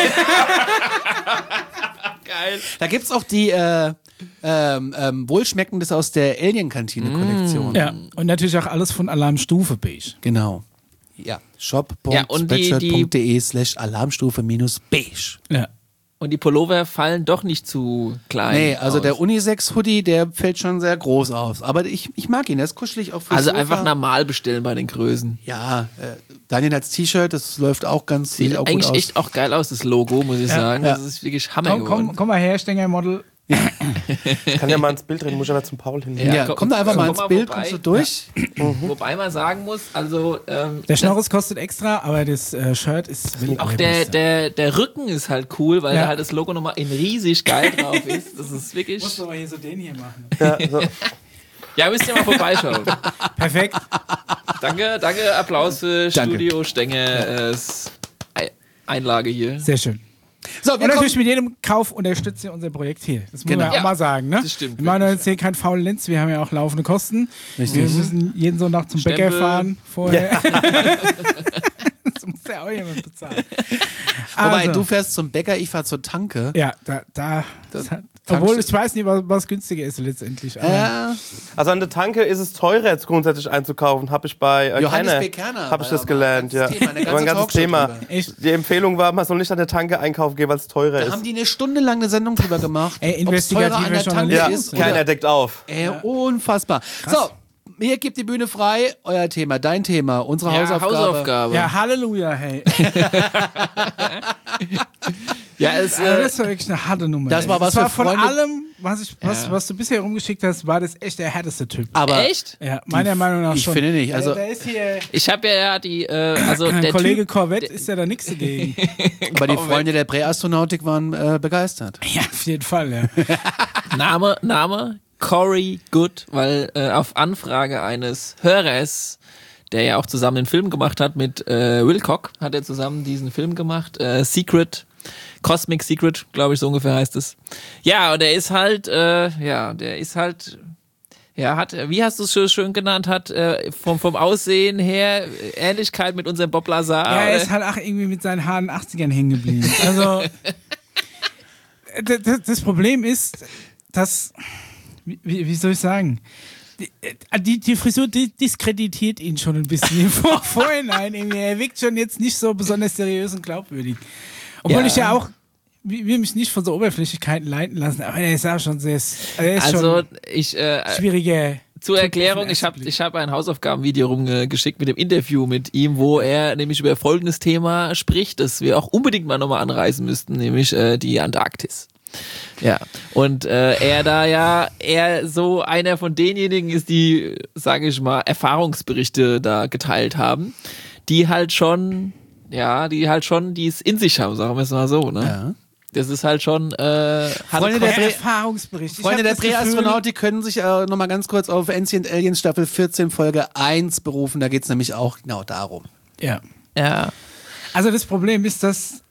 Geil. Da gibt's auch die Wohlschmeckendes aus der Alien-Kantine-Kollektion. Ja, und natürlich auch alles von Alarmstufe Beige. Genau. Ja. Ja, und die- shop.spreadshirt.de/alarmstufe-beige. Ja. Und die Pullover fallen doch nicht zu klein. Nee, also aus. der Unisex-Hoodie, der fällt schon sehr groß aus. Aber ich mag ihn, der ist kuschelig auch fürs Also Sofa. einfach normal bestellen bei den Größen. Ja, Daniel als T-Shirt, das läuft auch ganz Sieht auch gut eigentlich aus. echt auch geil aus, das Logo, muss ich sagen. Ja. Das ist wirklich Hammer geworden. Komm mal her, Stenger-Model. Ich kann ja mal ins Bild drehen, muss ich aber zum Paul hin. Ja, komm da einfach mal ins Bild, vorbei. kommst du durch? Wobei man sagen muss, also Der Schnorres kostet extra, aber das Shirt ist auch der Rücken ist halt cool, weil Ja. da halt das Logo nochmal in riesig geil drauf ist. Das ist wirklich... Musst du aber hier so den hier machen. Ja, so. Ja, müsst ihr mal vorbeischauen. Perfekt. Danke, Applaus für Danke. Studio Stenge Einlage hier. Sehr schön. So, Und wir natürlich kommen, mit jedem Kauf unterstützt ihr unser Projekt hier. Das muss Genau. man ja auch Ja, mal sagen. Ne? das stimmt Wir machen wirklich, jetzt hier kein Faulenz, wir haben ja auch laufende Kosten. Richtig. Wir müssen jeden Sonntag zum Stempel. Bäcker fahren vorher. Das muss ja auch jemand bezahlen. wobei Also, du fährst zum Bäcker, ich fahr zur Tanke. ja, obwohl ich weiß nicht, was günstiger ist letztendlich. Aber Also an der Tanke ist es teurer, jetzt grundsätzlich einzukaufen. Habe ich bei Johannes Kerner, B. Kerner habe ich war das ja gelernt. mal Ja. ein Thema, eine War ein ganze ganzes Talkshow Thema. drüber. echt? Die Empfehlung war, man soll nicht an der Tanke einkaufen gehen, weil es teurer Da ist. haben die eine Stunde lang eine Sendung drüber gemacht. Ey, ob's teurer an der investigativer Tanke Ja, Journalismus, ist. keiner Oder? deckt auf. Unfassbar. So, hier gibt die Bühne frei. Euer Thema, dein Thema, unsere Ja, Hausaufgabe. Ja, Halleluja, hey. Ja, es, Das war wirklich eine harte Nummer. Das ey. war was war für von Freunde- allem, was du bisher rumgeschickt hast, war das echt der härteste Typ. Aber echt? Ja, meiner Meinung nach ich schon. finde nicht, also- der ist hier, Ich habe ja die, also der Kollege Typ, Corvette ist ja da nichts dagegen. aber die Freunde der Präastronautik waren begeistert. Ja, auf jeden Fall, ja. Name Corey Good, weil auf Anfrage eines Hörers der ja auch zusammen einen Film gemacht hat mit Wilcock, hat er zusammen diesen Film gemacht, Cosmic Secret, glaube ich, so ungefähr heißt es. Ja, und er ist halt, wie hast du es schön genannt, hat vom Aussehen her Ähnlichkeit mit unserem Bob Lazar. Ja, er ist halt auch irgendwie mit seinen Haaren 80ern hängen geblieben. Also, das Problem ist, dass, wie soll ich sagen, die Frisur diskreditiert ihn schon ein bisschen im Vorhinein. Er wirkt schon jetzt nicht so besonders seriös und glaubwürdig. Obwohl ich ja auch, will mich nicht von so Oberflächlichkeiten leiten lassen, aber er ist auch schon sehr, schwieriger. Zur Erklärung, ich hab ein Hausaufgabenvideo rumgeschickt mit dem Interview mit ihm, wo er nämlich über folgendes Thema spricht, das wir auch unbedingt mal nochmal anreißen müssten, nämlich die Antarktis. Ja, und er so einer von denjenigen ist, die, sage ich mal, Erfahrungsberichte da geteilt haben, die es in sich haben, sagen wir es mal so, ne? Ja. Das ist halt schon Freunde der Erfahrungsbericht. Freunde der Drehastronaut, die können sich nochmal ganz kurz auf Ancient Aliens Staffel 14 Folge 1 berufen. Da geht es nämlich auch genau darum. Ja. Also das Problem ist, dass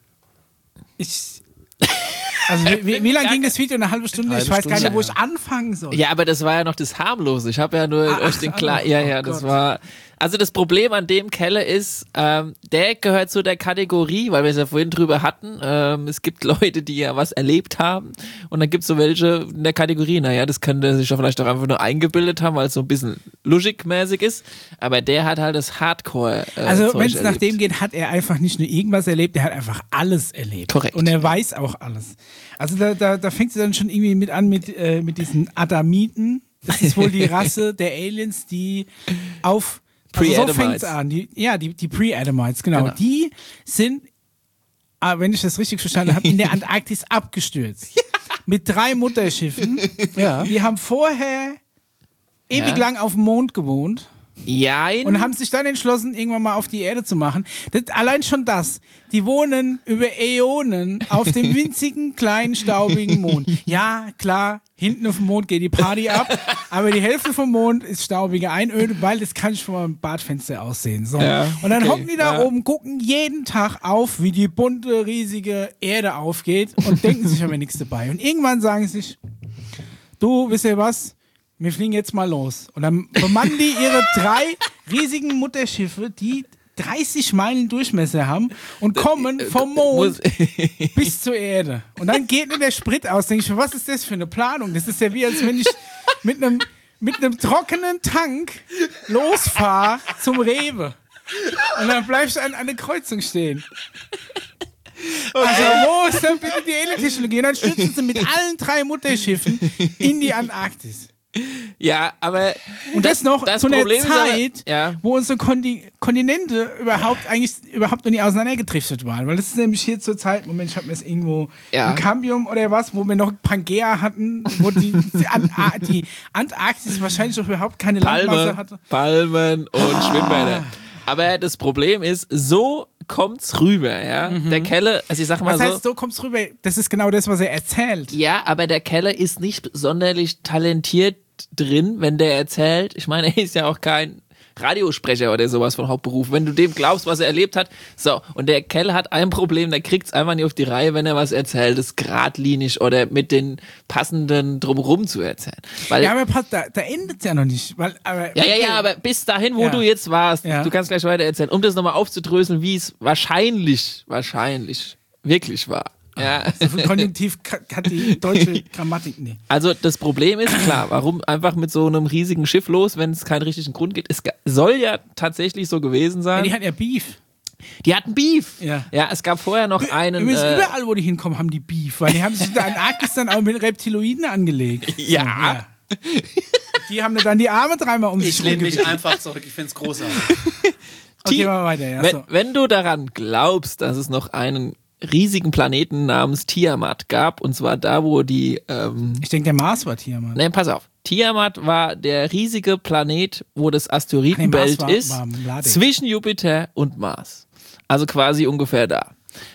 wie lange ging das Video? Eine halbe Stunde? Ich weiß gar nicht, wo ich anfangen soll. Ja, aber das war ja noch das Harmlose. Ich habe ja nur euch den klar. Ja, das war. Also das Problem an dem Kelle ist, der gehört zu der Kategorie, weil wir es ja vorhin drüber hatten. Es gibt Leute, die ja was erlebt haben, und dann gibt es so welche in der Kategorie. Naja, das könnte sich ja vielleicht auch einfach nur eingebildet haben, weil es so ein bisschen luschig-mäßig ist. Aber der hat halt das Hardcore. Also wenn es nach dem geht, hat er einfach nicht nur irgendwas erlebt, er hat einfach alles erlebt. Korrekt. Und er weiß auch alles. Also da fängt es dann schon irgendwie mit an mit diesen Adamiten. Das ist wohl die Rasse der Aliens, die auf so fängt's an. Die Pre-Adamites, genau. Die sind, wenn ich das richtig verstanden habe, in der Antarktis abgestürzt. Mit 3 Mutterschiffen. Ja. Die haben vorher ewig lang auf dem Mond gewohnt. Jein. Und haben sich dann entschlossen, irgendwann mal auf die Erde zu machen. Allein schon das. Die wohnen über Äonen auf dem winzigen, kleinen, staubigen Mond. Ja, klar, hinten auf dem Mond geht die Party ab, aber die Hälfte vom Mond ist staubige Einöde, weil das kann ich von meinem Badfenster aussehen. So. Ja, und dann hocken die da oben, gucken jeden Tag auf, wie die bunte, riesige Erde aufgeht und denken sich aber nichts dabei. Und irgendwann sagen sie sich, du, wisst ihr was? Wir fliegen jetzt mal los. Und dann bemannen die ihre 3 riesigen Mutterschiffe, die 30 Meilen Durchmesser haben und kommen vom Mond bis zur Erde. Und dann geht mir der Sprit aus. Denke ich, was ist das für eine Planung? Das ist ja wie, als wenn ich mit einem trockenen Tank losfahre zum Rewe. Und dann bleib ich an der Kreuzung stehen. Okay. Also wo ist denn bitte die Alien-Technologie? Und dann stürzen sie mit allen 3 Mutterschiffen in die Antarktis. Ja, aber und das noch das zu einer Problem Zeit, aber, wo unsere Kontinente überhaupt noch nie auseinandergedriftet waren. Weil das ist nämlich hier zur Zeit, Moment, ich habe mir das irgendwo im Cambium oder was, wo wir noch Pangea hatten, wo die Antarktis wahrscheinlich noch überhaupt keine Landmasse hatte. Palmen und Schwimmbäder. Aber das Problem ist, so kommt's rüber, ja. Der Kelle, also ich sag mal was heißt, so kommt's rüber? Das ist genau das, was er erzählt. Ja, aber der Kelle ist nicht sonderlich talentiert drin, wenn der erzählt. Ich meine, er ist ja auch kein Radiosprecher oder sowas von Hauptberuf. Wenn du dem glaubst, was er erlebt hat. So, und der Kelle hat ein Problem, der kriegt's einfach nicht auf die Reihe, wenn er was erzählt, das geradlinig oder mit den passenden drumherum zu erzählen. Weil, ja, aber da endet's ja noch nicht. Weil, aber bis dahin, wo du jetzt warst, du kannst gleich weiter erzählen, um das nochmal aufzudröseln, wie es wahrscheinlich wirklich war. Ja. So viel Konjunktiv hat die deutsche Grammatik nicht. Also das Problem ist, klar, warum einfach mit so einem riesigen Schiff los, wenn es keinen richtigen Grund gibt. Es soll ja tatsächlich so gewesen sein. Ja, die hatten ja Beef. Die hatten Beef. Ja, es gab vorher noch einen... überall, wo die hinkommen, haben die Beef. Weil die haben sich in der Antarktis dann auch mit Reptiloiden angelegt. Ja. Die haben dann die Arme 3-mal um sich. Ich lehne mich einfach zurück, ich find's großartig. Okay, mal weiter. Ja, wenn du daran glaubst, dass es noch einen riesigen Planeten namens Tiamat gab, und zwar da, wo die... ich denke, der Mars war Tiamat. Nein, pass auf. Tiamat war der riesige Planet, wo das Asteroidenbelt ist, zwischen Jupiter und Mars. Also quasi ungefähr da.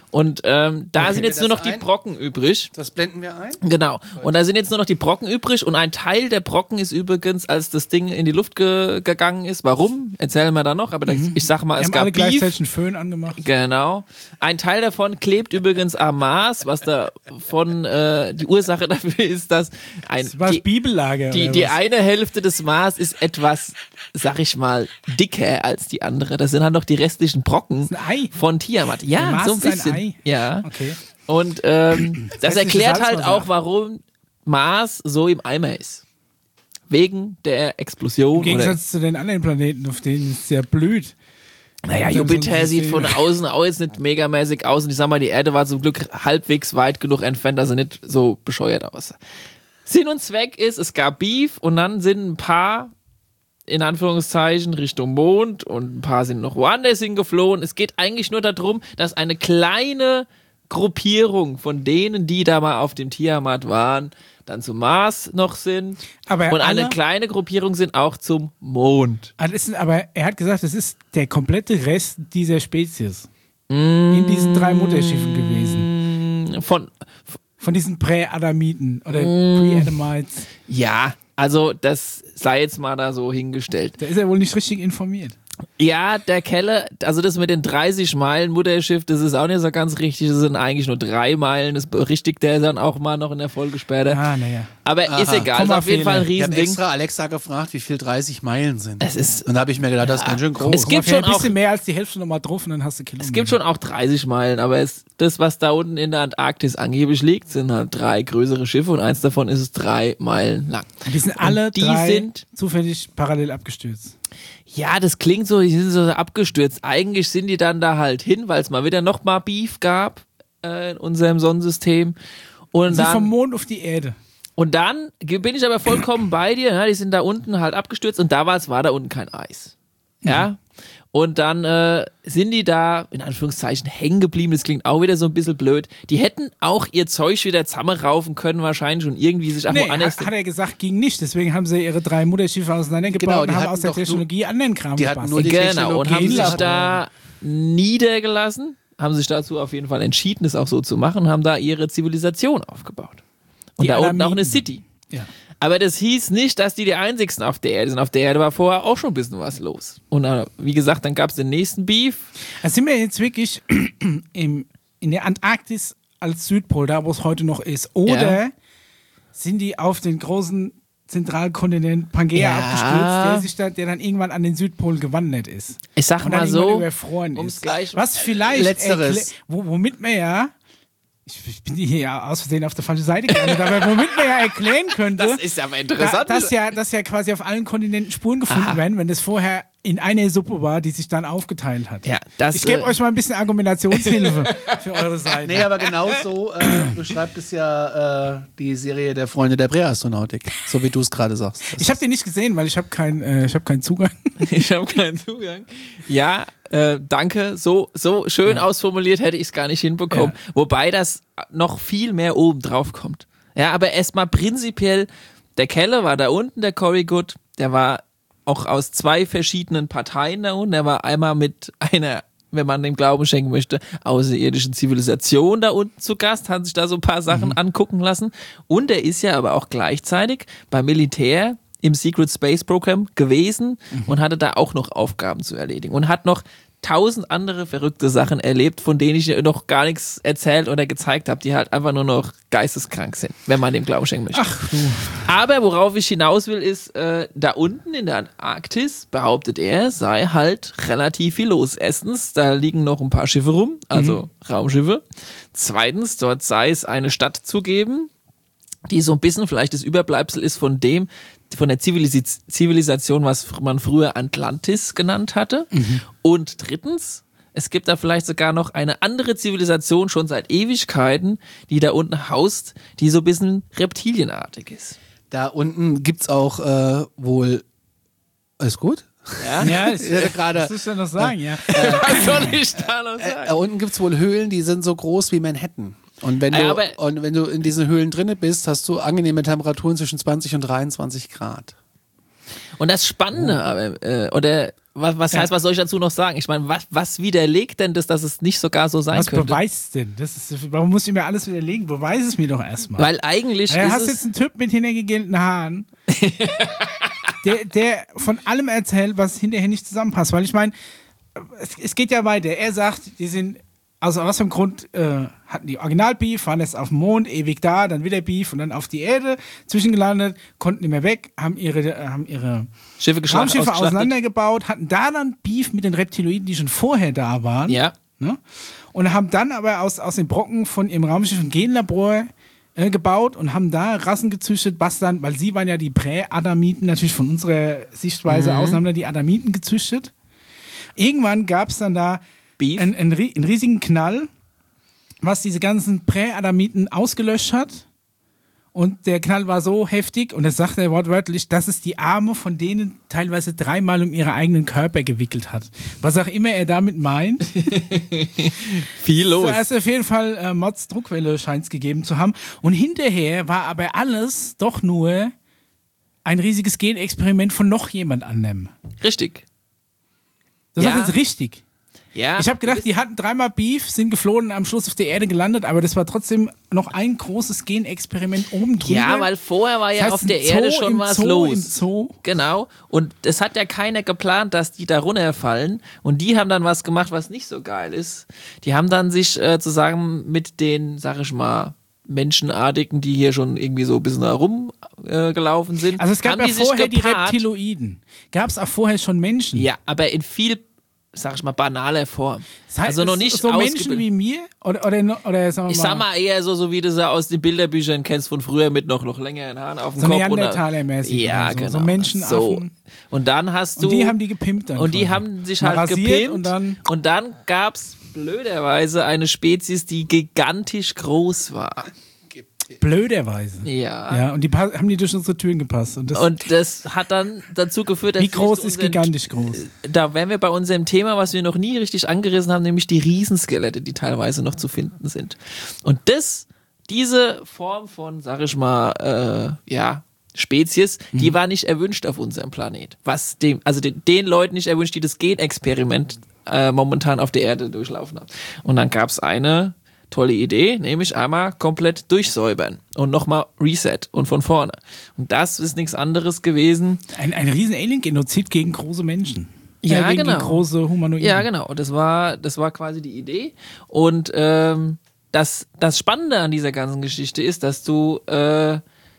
Und da sind wir jetzt nur das noch die ein? Brocken übrig. Das blenden wir ein. Genau. Und da sind jetzt nur noch die Brocken übrig. Und ein Teil der Brocken ist übrigens, als das Ding in die Luft gegangen ist. Warum? Erzählen wir da noch. Aber ich sag mal, Wir es haben gab alle Beef. gleichzeitig einen Föhn angemacht. Genau. Ein Teil davon klebt übrigens am Mars, was davon die Ursache dafür ist, dass Das war das Bibellage. die oder was? eine Hälfte des Mars ist etwas, sag ich mal, dicker als die andere. Das sind halt noch die restlichen Brocken Das ist ein Ei. von Tiamat. Der Ja, Mars so ein ist ein bisschen. Ei. Ja. Okay. Und das heißt, erklärt das halt Salzwasser. auch, warum Mars so im Eimer ist. Wegen der Explosion. Im Gegensatz zu den anderen Planeten, auf denen es sehr blüht. Naja, Ja, Jupiter so sieht von außen auch jetzt nicht megamäßig aus und ich sag mal, die Erde war zum Glück halbwegs weit genug entfernt, dass sie nicht so bescheuert aussah. Sinn und Zweck ist, es gab Beef und dann sind ein paar, in Anführungszeichen, Richtung Mond und ein paar sind noch woanders hingeflohen. Es geht eigentlich nur darum, dass eine kleine Gruppierung von denen, die da mal auf dem Tiamat waren, dann zum Mars noch sind. Aber Und eine alle- kleine Gruppierung sind auch zum Mond. Aber er hat gesagt, es ist der komplette Rest dieser Spezies. In diesen 3 Mutterschiffen gewesen. Von diesen Prä-Adamiten oder Pre-Adamites. Ja, also das sei jetzt mal da so hingestellt. Da ist er wohl nicht richtig informiert. Ja, der Keller, also das mit den 30 Meilen Mutterschiff, das ist auch nicht so ganz richtig. Das sind eigentlich nur 3 Meilen. Das berichtigt der dann auch mal noch in der Folge später. Ah, naja. Aber ist egal, ist auf jeden Fall ein Ich habe Riesending. extra Alexa gefragt, wie viel 30 Meilen sind. Es ist- Und da habe ich mir gedacht, das ist ganz schön groß. Es gibt Guck mal, schon ein auch, bisschen mehr als die Hälfte nochmal drauf und dann hast du Kilometer. es gibt schon auch 30 Meilen, aber das, was da unten in der Antarktis angeblich liegt, sind halt 3 größere Schiffe und eins davon ist es 3 Meilen lang. Die sind alle die 3 sind- zufällig parallel abgestürzt. Ja, das klingt so, die sind so abgestürzt. Eigentlich sind die dann da halt hin, weil es mal wieder nochmal Beef gab in unserem Sonnensystem. Und Sind vom dann, Mond auf die Erde. und dann bin ich aber vollkommen bei dir. Ja, die sind da unten halt abgestürzt und damals war da unten kein Eis. Ja. Und dann sind die da, in Anführungszeichen, hängen geblieben. Das klingt auch wieder so ein bisschen blöd. Die hätten auch ihr Zeug wieder zusammenraufen können wahrscheinlich und irgendwie sich auch Nee, woanders... hat er gesagt, ging nicht. Deswegen haben sie ihre 3 Mutterschiffe auseinandergebaut Genau, und die haben hatten aus der doch nur- Technologie anderen Kram die hatten nur gebastelt. die Genau, und haben Technologie sich da niedergelassen, haben sich dazu auf jeden Fall entschieden, das auch so zu machen, haben da ihre Zivilisation aufgebaut. Und Die da unten auch eine Alamiten. City. Ja. Aber das hieß nicht, dass die einzigsten auf der Erde sind. Auf der Erde war vorher auch schon ein bisschen was los. Und wie gesagt, dann gab es den nächsten Beef. Also sind wir jetzt wirklich in der Antarktis als Südpol, da wo es heute noch ist, oder sind die auf den großen Zentralkontinent Pangea Ja. abgestürzt, der dann irgendwann an den Südpol gewandert ist? Ich sag Und dann mal irgendwann so, überfroren ums ist. gleich- Was vielleicht Letzteres. womit wir ja, ich bin hier ja aus Versehen auf der falschen Seite gelandet, aber womit man ja erklären könnte, das ist aber interessant. dass ja quasi auf allen Kontinenten Spuren gefunden werden, wenn das vorher in einer Suppe war, die sich dann aufgeteilt hat. Ja, das, Ich gebe euch mal ein bisschen Argumentationshilfe für eure Seite. Nee, aber genau so beschreibt es ja die Serie der Freunde der Präastronautik. So wie du es gerade sagst. Ich habe den nicht gesehen, weil ich habe keinen Zugang. Ich habe keinen Zugang. Ja, danke. So schön ausformuliert hätte ich es gar nicht hinbekommen. Ja. Wobei das noch viel mehr oben drauf kommt. Ja, aber erstmal prinzipiell, der Keller war da unten, der Cory Good, der war auch aus 2 verschiedenen Parteien da unten. Der war einmal mit einer, wenn man dem Glauben schenken möchte, außerirdischen Zivilisation da unten zu Gast, hat sich da so ein paar Sachen angucken lassen. Und er ist ja aber auch gleichzeitig beim Militär im Secret Space Program gewesen und hatte da auch noch Aufgaben zu erledigen und hat noch 1000 andere verrückte Sachen erlebt, von denen ich noch gar nichts erzählt oder gezeigt habe, die halt einfach nur noch geisteskrank sind, wenn man dem Glauben schenken möchte. Ach du. Aber worauf ich hinaus will, ist, da unten in der Antarktis, behauptet er, sei halt relativ viel los. Erstens, da liegen noch ein paar Schiffe rum, also Raumschiffe. Zweitens, dort sei es eine Stadt zu geben, die so ein bisschen vielleicht das Überbleibsel ist von der Zivilisation, was man früher Atlantis genannt hatte. Und drittens, es gibt da vielleicht sogar noch eine andere Zivilisation schon seit Ewigkeiten, die da unten haust, die so ein bisschen reptilienartig ist. Da unten gibt's auch wohl. Alles gut? Ja, das, Ja, gerade- das ist ja noch sagen, ja. Was soll ich da noch sagen? Da unten gibt's wohl Höhlen, die sind so groß wie Manhattan. Und wenn Ja, du, aber- und wenn du in diesen Höhlen drinne bist, hast du angenehme Temperaturen zwischen 20 und 23 Grad. Und das Spannende, aber, oder was heißt, was soll ich dazu noch sagen? Ich meine, was widerlegt denn das, dass es nicht sogar so sein Was könnte? beweist denn? Warum muss ich mir alles widerlegen? Beweis es mir doch erstmal. Weil eigentlich Du hast jetzt einen Typ mit hintergegelten Haaren, der von allem erzählt, was hinterher nicht zusammenpasst. Weil ich meine, es geht ja weiter. Er sagt, die sind, also aus dem Grund hatten die Original-Beef, waren jetzt auf dem Mond, ewig da, dann wieder Beef und dann auf die Erde zwischengelandet, konnten nicht mehr weg, haben ihre Schiffe Raumschiffe auseinandergebaut, hatten da dann Beef mit den Reptiloiden, die schon vorher da waren. Ja. Ne? Und haben dann aber aus den Brocken von ihrem Raumschiff ein Genlabor gebaut und haben da Rassen gezüchtet, was dann, weil sie waren ja die Prä-Adamiten, natürlich von unserer Sichtweise aus, haben dann die Adamiten gezüchtet. Irgendwann gab es dann da Beef. einen riesigen Knall, was diese ganzen Prä-Adamiten ausgelöscht hat. Und der Knall war so heftig, und das sagt er wortwörtlich, dass es die Arme von denen teilweise 3-mal um ihre eigenen Körper gewickelt hat. Was auch immer er damit meint. Viel los. Da ist auf jeden Fall Mods Druckwelle scheint es gegeben zu haben. Und hinterher war aber alles doch nur ein riesiges Genexperiment von noch jemand anderem. Richtig. Das Ja. ist jetzt richtig. Ja. Ich habe gedacht, die hatten 3-mal Beef, sind geflohen und am Schluss auf der Erde gelandet, aber das war trotzdem noch ein großes Genexperiment oben drüber. Ja, weil vorher war ja Das heißt, auf der im Zoo, Erde schon im was Zoo, los. Im Zoo. Genau. Und es hat ja keiner geplant, dass die da runterfallen. Und die haben dann was gemacht, was nicht so geil ist. Die haben dann sich zusammen mit den, sag ich mal, Menschenartigen, die hier schon irgendwie so ein bisschen herumgelaufen sind. Also es gab haben ja die sich vorher die gepaart. Reptiloiden. Gab es auch vorher schon Menschen? Ja, aber in viel, sag ich mal, banaler Form. Das heißt, Also noch nicht so Menschen ausgebildet. wie mir? Oder sagen wir Ich sag mal eher so wie du sie aus den Bilderbüchern kennst von früher mit noch längeren Haaren auf dem so Kopf. Neandertaler-mäßig. Ja, oder so. genau. So Menschenaffen. So. Und dann hast du... Und die haben die gepimpt dann. Und die quasi. haben sich Mal halt rasiert gepimpt. und dann gab's blöderweise eine Spezies, die gigantisch groß war. blöderweise. Ja. Ja, und die haben die durch unsere Türen gepasst. Und das hat dann dazu geführt, dass wie groß wir ist gigantisch groß? Da wären wir bei unserem Thema, was wir noch nie richtig angerissen haben, nämlich die Riesenskelette, die teilweise noch zu finden sind. Und diese Form von, sag ich mal, Spezies, die war nicht erwünscht auf unserem Planet. Was den Leuten nicht erwünscht, die das Genexperiment momentan auf der Erde durchlaufen haben. Und dann gab es eine tolle Idee, nämlich einmal komplett durchsäubern und nochmal Reset und von vorne. Und das ist nichts anderes gewesen. Ein riesen Alien-Genozid gegen große Menschen. Ja, gegen genau. Die große Humanoiden. Ja, genau. Das war quasi die Idee. Und das Spannende an dieser ganzen Geschichte ist, dass du da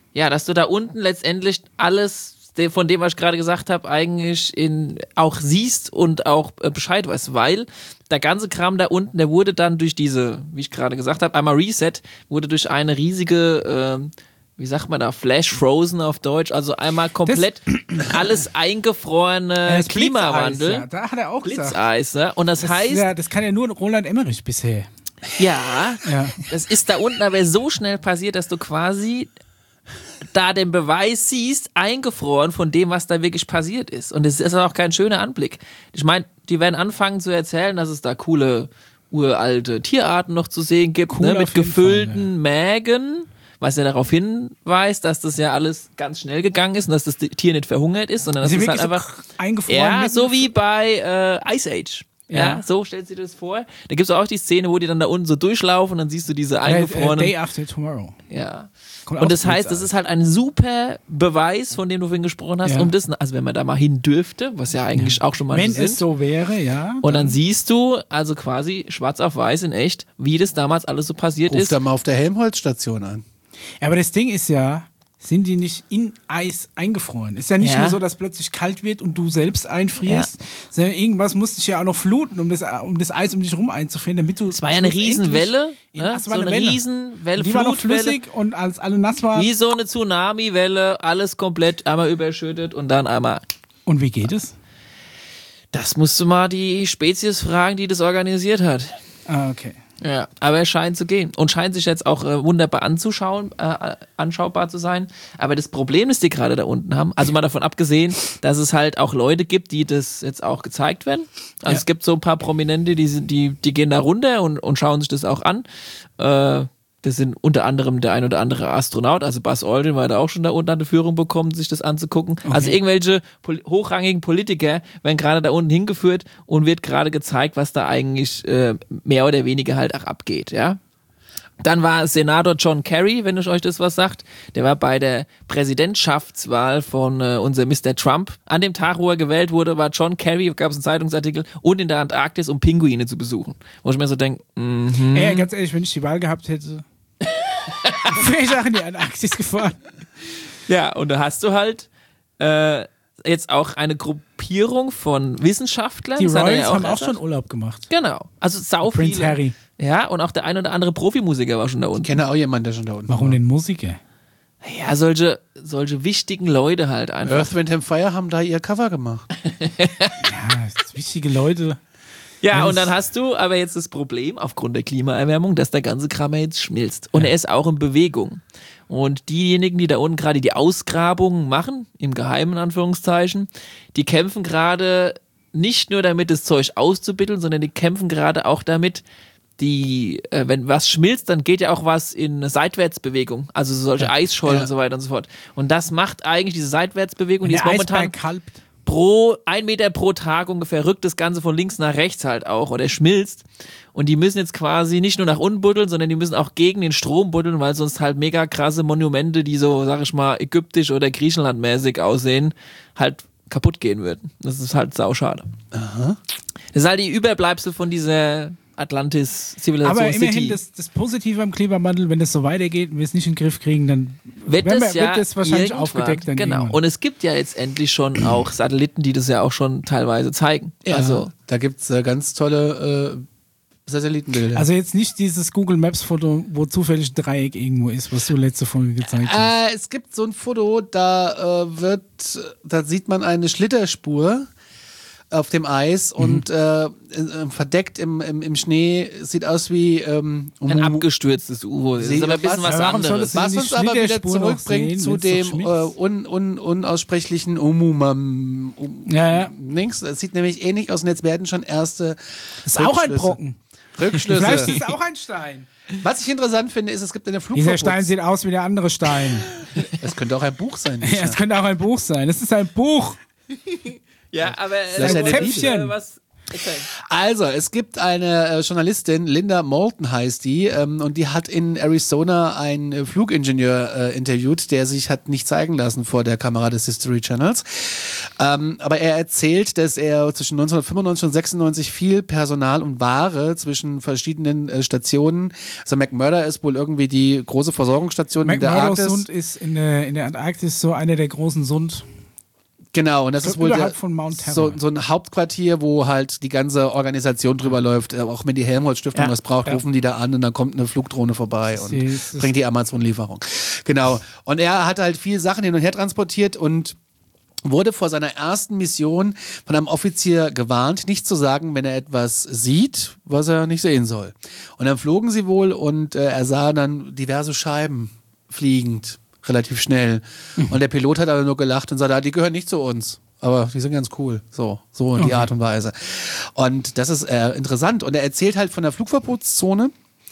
unten letztendlich alles von dem, was ich gerade gesagt habe, eigentlich auch siehst und auch Bescheid weißt, weil der ganze Kram da unten, der wurde dann durch diese, wie ich gerade gesagt habe, einmal Reset, wurde durch eine riesige, wie sagt man da, Flash Frozen auf Deutsch, also einmal komplett alles eingefrorene Klimawandel. Ja, da hat er auch Blitzeis, ne? Und das heißt... Ja, das kann ja nur Roland Emmerich bisher. Ja, das ist da unten aber so schnell passiert, dass du quasi da den Beweis siehst, eingefroren von dem, was da wirklich passiert ist. Und es ist auch kein schöner Anblick. Ich meine, die werden anfangen zu erzählen, dass es da coole, uralte Tierarten noch zu sehen gibt, Cool, mit auf jeden gefüllten Mägen, was ja darauf hinweist, dass das ja alles ganz schnell gegangen ist und dass das Tier nicht verhungert ist, sondern dass es halt einfach eingefroren. ja, so wie bei Ice Age. Ja, so stellt sich das vor. Da gibt es auch die Szene, wo die dann da unten so durchlaufen und dann siehst du diese eingefrorenen... Day After Tomorrow. Ja. Kommt Und auch das heißt, Blitzeis. das ist halt ein super Beweis, von dem du vorhin gesprochen hast, Ja. also wenn man da mal hin dürfte, was ja eigentlich auch schon mal Wenn sind. es so wäre, ja. Und dann siehst du also quasi schwarz auf weiß in echt, wie das damals alles so passiert Ruf ist. da mal auf der Helmholtz-Station an. Aber das Ding ist ja, sind die nicht in Eis eingefroren? Ist ja nicht Ja. nur so, dass plötzlich kalt wird und du selbst einfrierst, sondern irgendwas muss dich ja auch noch fluten, um das Eis um dich rum einzufrieren, damit du... Es war ja eine Riesenwelle, Ja, ne? es war so eine eine Welle. Riesenwelle, Die war noch Flutwelle. flüssig und als alle nass waren. Wie so eine Tsunami-Welle, alles komplett einmal überschüttet und dann einmal. Und wie geht es? Das musst du mal die Spezies fragen, die das organisiert hat. Ah, okay. Ja, aber es scheint zu gehen und scheint sich jetzt auch wunderbar anschaubar zu sein. Aber das Problem, das die gerade da unten haben, also mal davon abgesehen, dass es halt auch Leute gibt, die das jetzt auch gezeigt werden. Also es gibt so ein paar Prominente, die gehen da runter und schauen sich das auch an. Das Das sind unter anderem der ein oder andere Astronaut, also Buzz Aldrin war da auch schon da unten, hat eine Führung bekommen, sich das anzugucken. Okay. Also irgendwelche hochrangigen Politiker werden gerade da unten hingeführt und wird gerade gezeigt, was da eigentlich mehr oder weniger halt auch abgeht, ja. Dann war Senator John Kerry, wenn euch das was sagt. Der war bei der Präsidentschaftswahl von unserem Mr. Trump. An dem Tag, wo er gewählt wurde, war John Kerry, gab es einen Zeitungsartikel, und in der Antarktis, um Pinguine zu besuchen. Wo ich mir so denke, Ey, ganz ehrlich, wenn ich die Wahl gehabt hätte, wäre ich auch in die Antarktis gefahren. Ja, und da hast du halt jetzt auch eine Gruppierung von Wissenschaftlern. Die das hat er Royals ja auch haben auch gesagt. schon Urlaub gemacht. Genau, also sau Prince viele. Harry. Ja, und auch der ein oder andere Profimusiker war schon da unten. Ich kenne auch jemanden, der schon da unten Warum war. denn Musiker? Ja, solche wichtigen Leute halt einfach. Earth, Wind & Fire haben da ihr Cover gemacht. Ja, wichtige Leute. Ja, und dann hast du aber jetzt das Problem, aufgrund der Klimaerwärmung, dass der ganze Kram jetzt schmilzt. Und er ist auch in Bewegung. Und diejenigen, die da unten gerade die Ausgrabungen machen, im Geheimen Anführungszeichen, die kämpfen gerade nicht nur damit, das Zeug auszubitteln, sondern die kämpfen gerade auch damit, wenn was schmilzt, dann geht ja auch was in eine Seitwärtsbewegung. Also solche Eisschollen und so weiter und so fort. Und das macht eigentlich diese Seitwärtsbewegung, die ist Der momentan Eisberg kalbt. 1 Meter pro Tag ungefähr, rückt das Ganze von links nach rechts halt auch oder schmilzt. Und die müssen jetzt quasi nicht nur nach unten buddeln, sondern die müssen auch gegen den Strom buddeln, weil sonst halt mega krasse Monumente, die so, sag ich mal, ägyptisch oder griechenlandmäßig aussehen, halt kaputt gehen würden. Das ist halt sauschade. Aha. Das ist halt die Überbleibsel von dieser Atlantis-Zivilisation. Aber immerhin City. das Positive am Klimawandel, wenn das so weitergeht und wir es nicht in den Griff kriegen, dann wird das wahrscheinlich irgendwann aufgedeckt. Dann genau. irgendwann. Und es gibt ja jetzt endlich schon auch Satelliten, die das ja auch schon teilweise zeigen. Ja, Also da gibt es ganz tolle Satellitenbilder. Also jetzt nicht dieses Google Maps Foto, wo zufällig ein Dreieck irgendwo ist, was du letzte Folge gezeigt hast. Es gibt so ein Foto, da sieht man eine Schlitterspur auf dem Eis und verdeckt im Schnee, sieht aus wie ein abgestürztes U-Boot. Das ist aber ein bisschen was warum soll anderes. das was die uns aber wieder Schlitterspur noch zurückbringt sehen, zu wenn's dem doch schmilzt? unaussprechlichen Ja. Links. Das sieht nämlich ähnlich aus und jetzt werden schon erste Das ist auch ein Rückschlüsse. Brocken. Rückschlüsse. Vielleicht ist es auch ein Stein. Was ich interessant finde, ist, es gibt eine Dieser Flugverbot. Stein sieht aus wie der andere Stein. Es könnte auch ein Buch sein. Ja, es könnte auch ein Buch sein. Es ist ein Buch. Ja, aber Das ist eine Zäpfchen. was erzählen. Also, es gibt eine Journalistin, Linda Moulton heißt die, und die hat in Arizona einen Flugingenieur interviewt, der sich hat nicht zeigen lassen vor der Kamera des History Channels. Aber er erzählt, dass er zwischen 1995 und 96 viel Personal und Ware zwischen verschiedenen Stationen, also McMurdo ist wohl irgendwie die große Versorgungsstation in der Arktis. McMurdo-Sund ist in der Antarktis so einer der großen Sund. Genau, und das So ist wohl überhalb von Mount so Terror. ein Hauptquartier, wo halt die ganze Organisation drüber läuft. Auch wenn die Helmholtz-Stiftung Ja, was braucht, ja. rufen die da an und dann kommt eine Flugdrohne vorbei und Das ist- bringt die Amazon-Lieferung. Genau. Und er hat halt viel Sachen hin und her transportiert und wurde vor seiner ersten Mission von einem Offizier gewarnt, nicht zu sagen, wenn er etwas sieht, was er nicht sehen soll. Und dann flogen sie wohl und er sah dann diverse Scheiben fliegend, relativ schnell. Und der Pilot hat aber nur gelacht und sagte, die gehören nicht zu uns. Aber die sind ganz cool. So in die Art und Weise. Und das ist interessant. Und er erzählt halt von der Flugverbotszone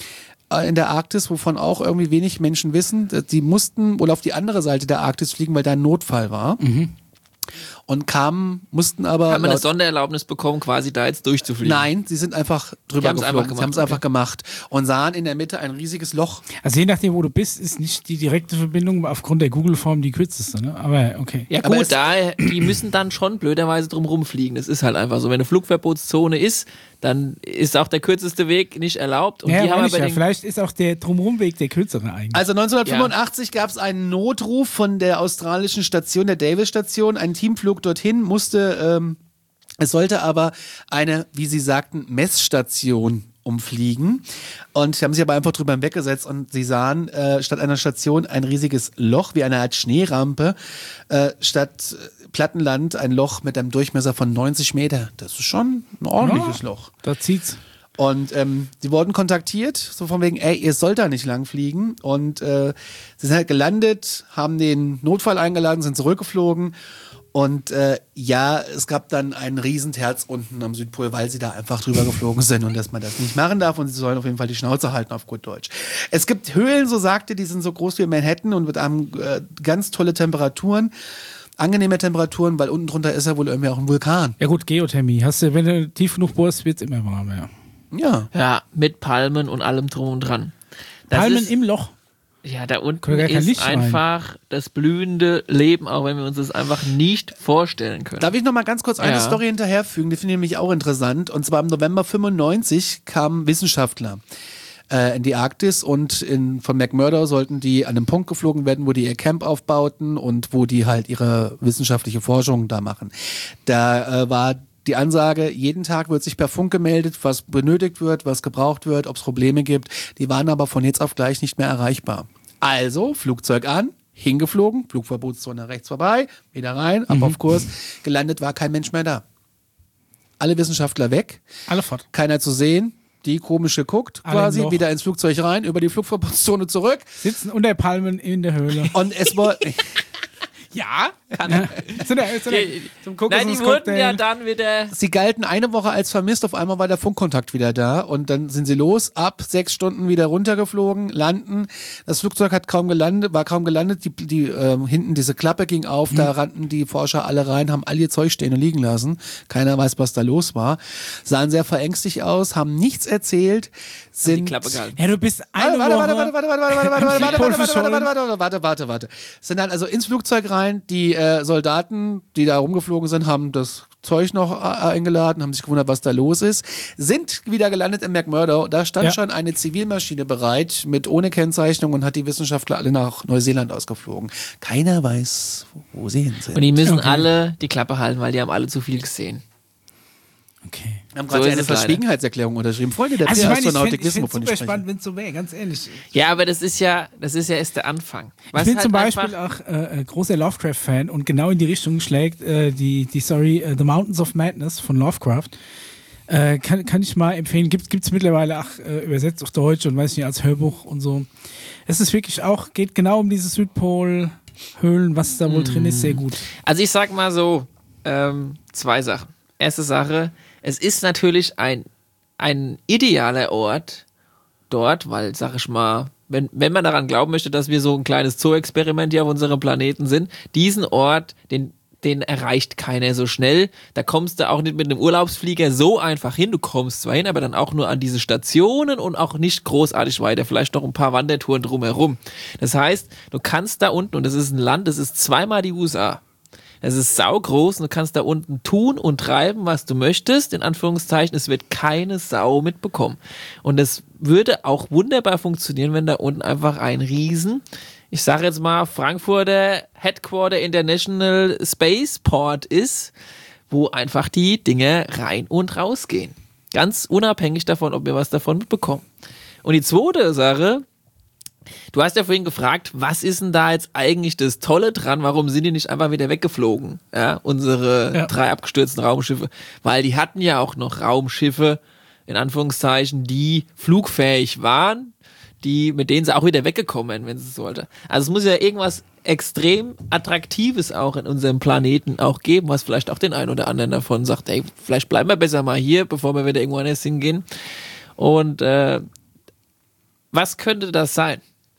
in der Arktis, wovon auch irgendwie wenig Menschen wissen. Die mussten wohl auf die andere Seite der Arktis fliegen, weil da ein Notfall war. Und mussten aber... Hat man eine laut- Sondererlaubnis bekommen, quasi da jetzt durchzufliegen? Nein, sie sind einfach drüber haben's geflogen. einfach gemacht, Sie haben es okay. einfach gemacht und sahen in der Mitte ein riesiges Loch. Also je nachdem, wo du bist, ist nicht die direkte Verbindung aufgrund der Google-Form die kürzeste. Ne? Aber okay. Ja Aber gut, die müssen dann schon blöderweise drum rumfliegen. Das ist halt einfach so. Wenn eine Flugverbotszone ist, dann ist auch der kürzeste Weg nicht erlaubt. Und Ja, die haben meine ich aber ja. Vielleicht ist auch der Drumrumweg der kürzere eigentlich. Also 1985 gab es einen Notruf von der australischen Station, der Davis-Station. Ein Team flog dorthin, es sollte aber eine, wie sie sagten, Messstation umfliegen. Und sie haben sich aber einfach drüber hinweggesetzt und sie sahen statt einer Station ein riesiges Loch, wie eine Art Schneerampe, statt Plattenland ein Loch mit einem Durchmesser von 90 Meter. Das ist schon ein ordentliches Loch. Da zieht's. Und sie wurden kontaktiert, so von wegen, ey, ihr sollt da nicht lang fliegen. Und sie sind halt gelandet, haben den Notfall eingeladen, sind zurückgeflogen. Und es gab dann einen Riesenterz unten am Südpol, weil sie da einfach drüber geflogen sind und dass man das nicht machen darf und sie sollen auf jeden Fall die Schnauze halten auf gut Deutsch. Es gibt Höhlen, so sagte, die sind so groß wie Manhattan und haben ganz tolle Temperaturen, angenehme Temperaturen, weil unten drunter ist ja wohl irgendwie auch ein Vulkan. Ja gut, Geothermie. Wenn du tief genug bohrst, wird es immer warmer. Ja. Ja, mit Palmen und allem drum und dran. Das Palmen ist, im Loch. Ja, da unten Kann gar kein ist Licht rein. einfach das blühende Leben, auch wenn wir uns das einfach nicht vorstellen können. Darf ich noch mal ganz kurz eine Story hinterherfügen, die finde ich nämlich auch interessant. Und zwar im November 95 kamen Wissenschaftler in die Arktis und von McMurdo sollten die an einem Punkt geflogen werden, wo die ihr Camp aufbauten und wo die halt ihre wissenschaftliche Forschung da machen. Da war die Ansage, jeden Tag wird sich per Funk gemeldet, was benötigt wird, was gebraucht wird, ob es Probleme gibt. Die waren aber von jetzt auf gleich nicht mehr erreichbar. Also, Flugzeug an, hingeflogen, Flugverbotszone rechts vorbei, wieder rein, ab auf Kurs. Gelandet war kein Mensch mehr da. Alle Wissenschaftler weg, Alle fort. keiner zu sehen. Die komisch geguckt, Alle im quasi, Loch. wieder ins Flugzeug rein, über die Flugverbotszone zurück. Sitzen unter Palmen in der Höhle. Und es war... Ja? Zum Nein, die wurden ja dann wieder... Sie galten eine Woche als vermisst, auf einmal war der Funkkontakt wieder da und dann sind sie los, ab 6 Stunden wieder runtergeflogen, landen. Das Flugzeug war kaum gelandet, die hinten diese Klappe ging auf, da rannten die Forscher alle rein, haben all ihr Zeug stehen und liegen lassen. Keiner weiß, was da los war. Sahen sehr verängstigt aus, haben nichts erzählt, sind... Die Klappe gehalten. Ja, du bist eine Warte. Sind dann also ins Flugzeug rein, die Soldaten, die da rumgeflogen sind, haben das Zeug noch eingeladen, haben sich gewundert, was da los ist, sind wieder gelandet in McMurdo. Da stand schon eine Zivilmaschine bereit, ohne Kennzeichnung und hat die Wissenschaftler alle nach Neuseeland ausgeflogen. Keiner weiß, wo sie hin sind. Und die müssen alle die Klappe halten, weil die haben alle zu viel gesehen. Okay. Wir haben gerade ist eine es leider. Verschwiegenheitserklärung unterschrieben. Freunde der Also ich Astronautik finde wissen, es wovon super ich spreche. spannend, wenn es so wäre, ganz ehrlich. Ja, aber das ist ja erst der Anfang. Was Ich bin halt zum Beispiel einfach- auch großer Lovecraft-Fan und genau in die Richtung schlägt die Story The Mountains of Madness von Lovecraft. Kann ich mal empfehlen. Gibt's mittlerweile auch übersetzt auf Deutsch und weiß nicht, als Hörbuch und so. Es ist wirklich auch, geht genau um diese Südpol-Höhlen, was da wohl drin ist, sehr gut. Also ich sag mal so, 2 Sachen. Erste Sache, es ist natürlich ein idealer Ort dort, weil, sag ich mal, wenn man daran glauben möchte, dass wir so ein kleines Zoo-Experiment hier auf unserem Planeten sind, diesen Ort, den erreicht keiner so schnell. Da kommst du auch nicht mit einem Urlaubsflieger so einfach hin. Du kommst zwar hin, aber dann auch nur an diese Stationen und auch nicht großartig weiter. Vielleicht noch ein paar Wandertouren drumherum. Das heißt, du kannst da unten, und das ist ein Land, das ist 2-mal die USA. Es ist saugroß und du kannst da unten tun und treiben, was du möchtest. In Anführungszeichen, es wird keine Sau mitbekommen. Und es würde auch wunderbar funktionieren, wenn da unten einfach ein ich sage jetzt mal, Frankfurter Headquarter International Spaceport ist, wo einfach die Dinge rein und raus gehen. Ganz unabhängig davon, ob wir was davon mitbekommen. Und die zweite Sache, du hast ja vorhin gefragt, was ist denn da jetzt eigentlich das Tolle dran? Warum sind die nicht einfach wieder weggeflogen? Ja, unsere 3 abgestürzten Raumschiffe. Weil die hatten ja auch noch Raumschiffe, in Anführungszeichen, die flugfähig waren, mit denen sie auch wieder weggekommen wären, wenn sie es sollte. Also es muss ja irgendwas extrem Attraktives auch in unserem Planeten auch geben, was vielleicht auch den einen oder anderen davon sagt, ey, vielleicht bleiben wir besser mal hier, bevor wir wieder irgendwo anders hingehen. Und was könnte das sein?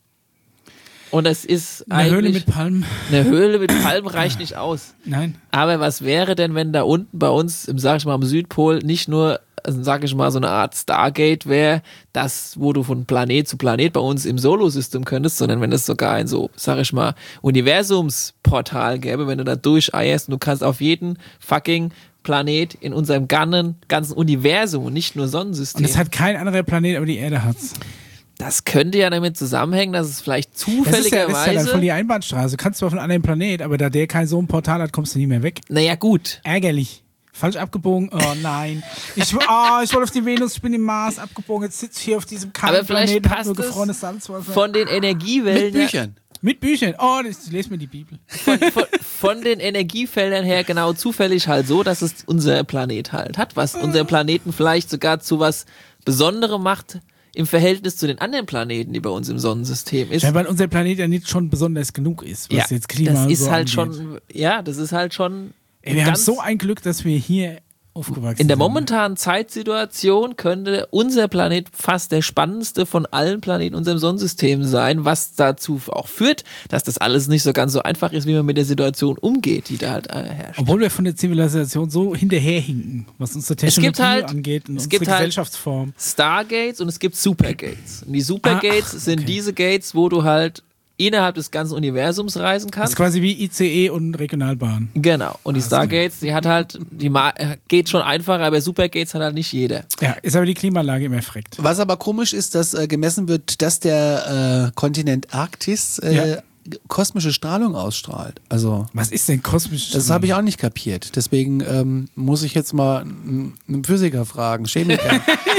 Und es ist Eine Höhle eigentlich... mit Palmen. Eine Höhle mit Palmen reicht nicht aus. Nein. Aber was wäre denn, wenn da unten bei uns, sag ich mal, am Südpol nicht nur, sag ich mal, so eine Art Stargate wäre, das, wo du von Planet zu Planet bei uns im Solarsystem könntest, sondern wenn es sogar ein so, sag ich mal, Universumsportal gäbe, wenn du da durcheierst und du kannst auf jeden fucking Planet in unserem ganzen Universum und nicht nur Sonnensystem. Und es hat kein anderer Planet, aber die Erde hat's. Das könnte ja damit zusammenhängen, dass es vielleicht Das ist ja zufälligerweise... dann voll die Einbahnstraße. Du kannst zwar von einem anderen Planet, aber da der kein so ein Portal hat, kommst du nie mehr weg. Naja, gut. Ärgerlich. Falsch abgebogen. Oh nein. Ich wollte auf die Venus, ich bin im Mars abgebogen. Jetzt sitze ich hier auf diesem kalten Aber vielleicht Planeten, hab passt nur es gefrorenes Salzwasser. von den Energiewellen... Mit Büchern. Mit Büchern. Oh, ich lese mir die Bibel. Von den Energiefeldern her genau zufällig halt so, dass es unser Planet halt hat, was unser Planeten vielleicht sogar zu was Besonderem macht, im Verhältnis zu den anderen Planeten, die bei uns im Sonnensystem ist. Ja, weil unser Planet ja nicht schon besonders genug ist, was jetzt Klima das und ist so halt angeht. schon, ja, das ist halt schon. Ey, wir haben ganz- so ein Glück, dass wir hier aufgewachsen In der sind. momentanen Zeitsituation könnte unser Planet fast der spannendste von allen Planeten in unserem Sonnensystem sein, was dazu auch führt, dass das alles nicht so ganz so einfach ist, wie man mit der Situation umgeht, die da halt herrscht. Obwohl wir von der Zivilisation so hinterherhinken, was unsere Technologie angeht und unsere Gesellschaftsform. Stargates und es gibt Supergates. Und die Supergates sind diese Gates, wo du halt innerhalb des ganzen Universums reisen Das kannst. ist quasi wie ICE und Regionalbahn. Genau. Und die Stargates, die hat halt, geht schon einfacher, aber Supergates hat halt nicht jeder. Ja, ist aber die Klimaanlage immer freckt. Was aber komisch ist, dass gemessen wird, dass der Kontinent Arktis kosmische Strahlung ausstrahlt. Also Was ist denn kosmisch? das habe ich auch nicht kapiert. Deswegen muss ich jetzt mal einen Physiker fragen, Chemiker.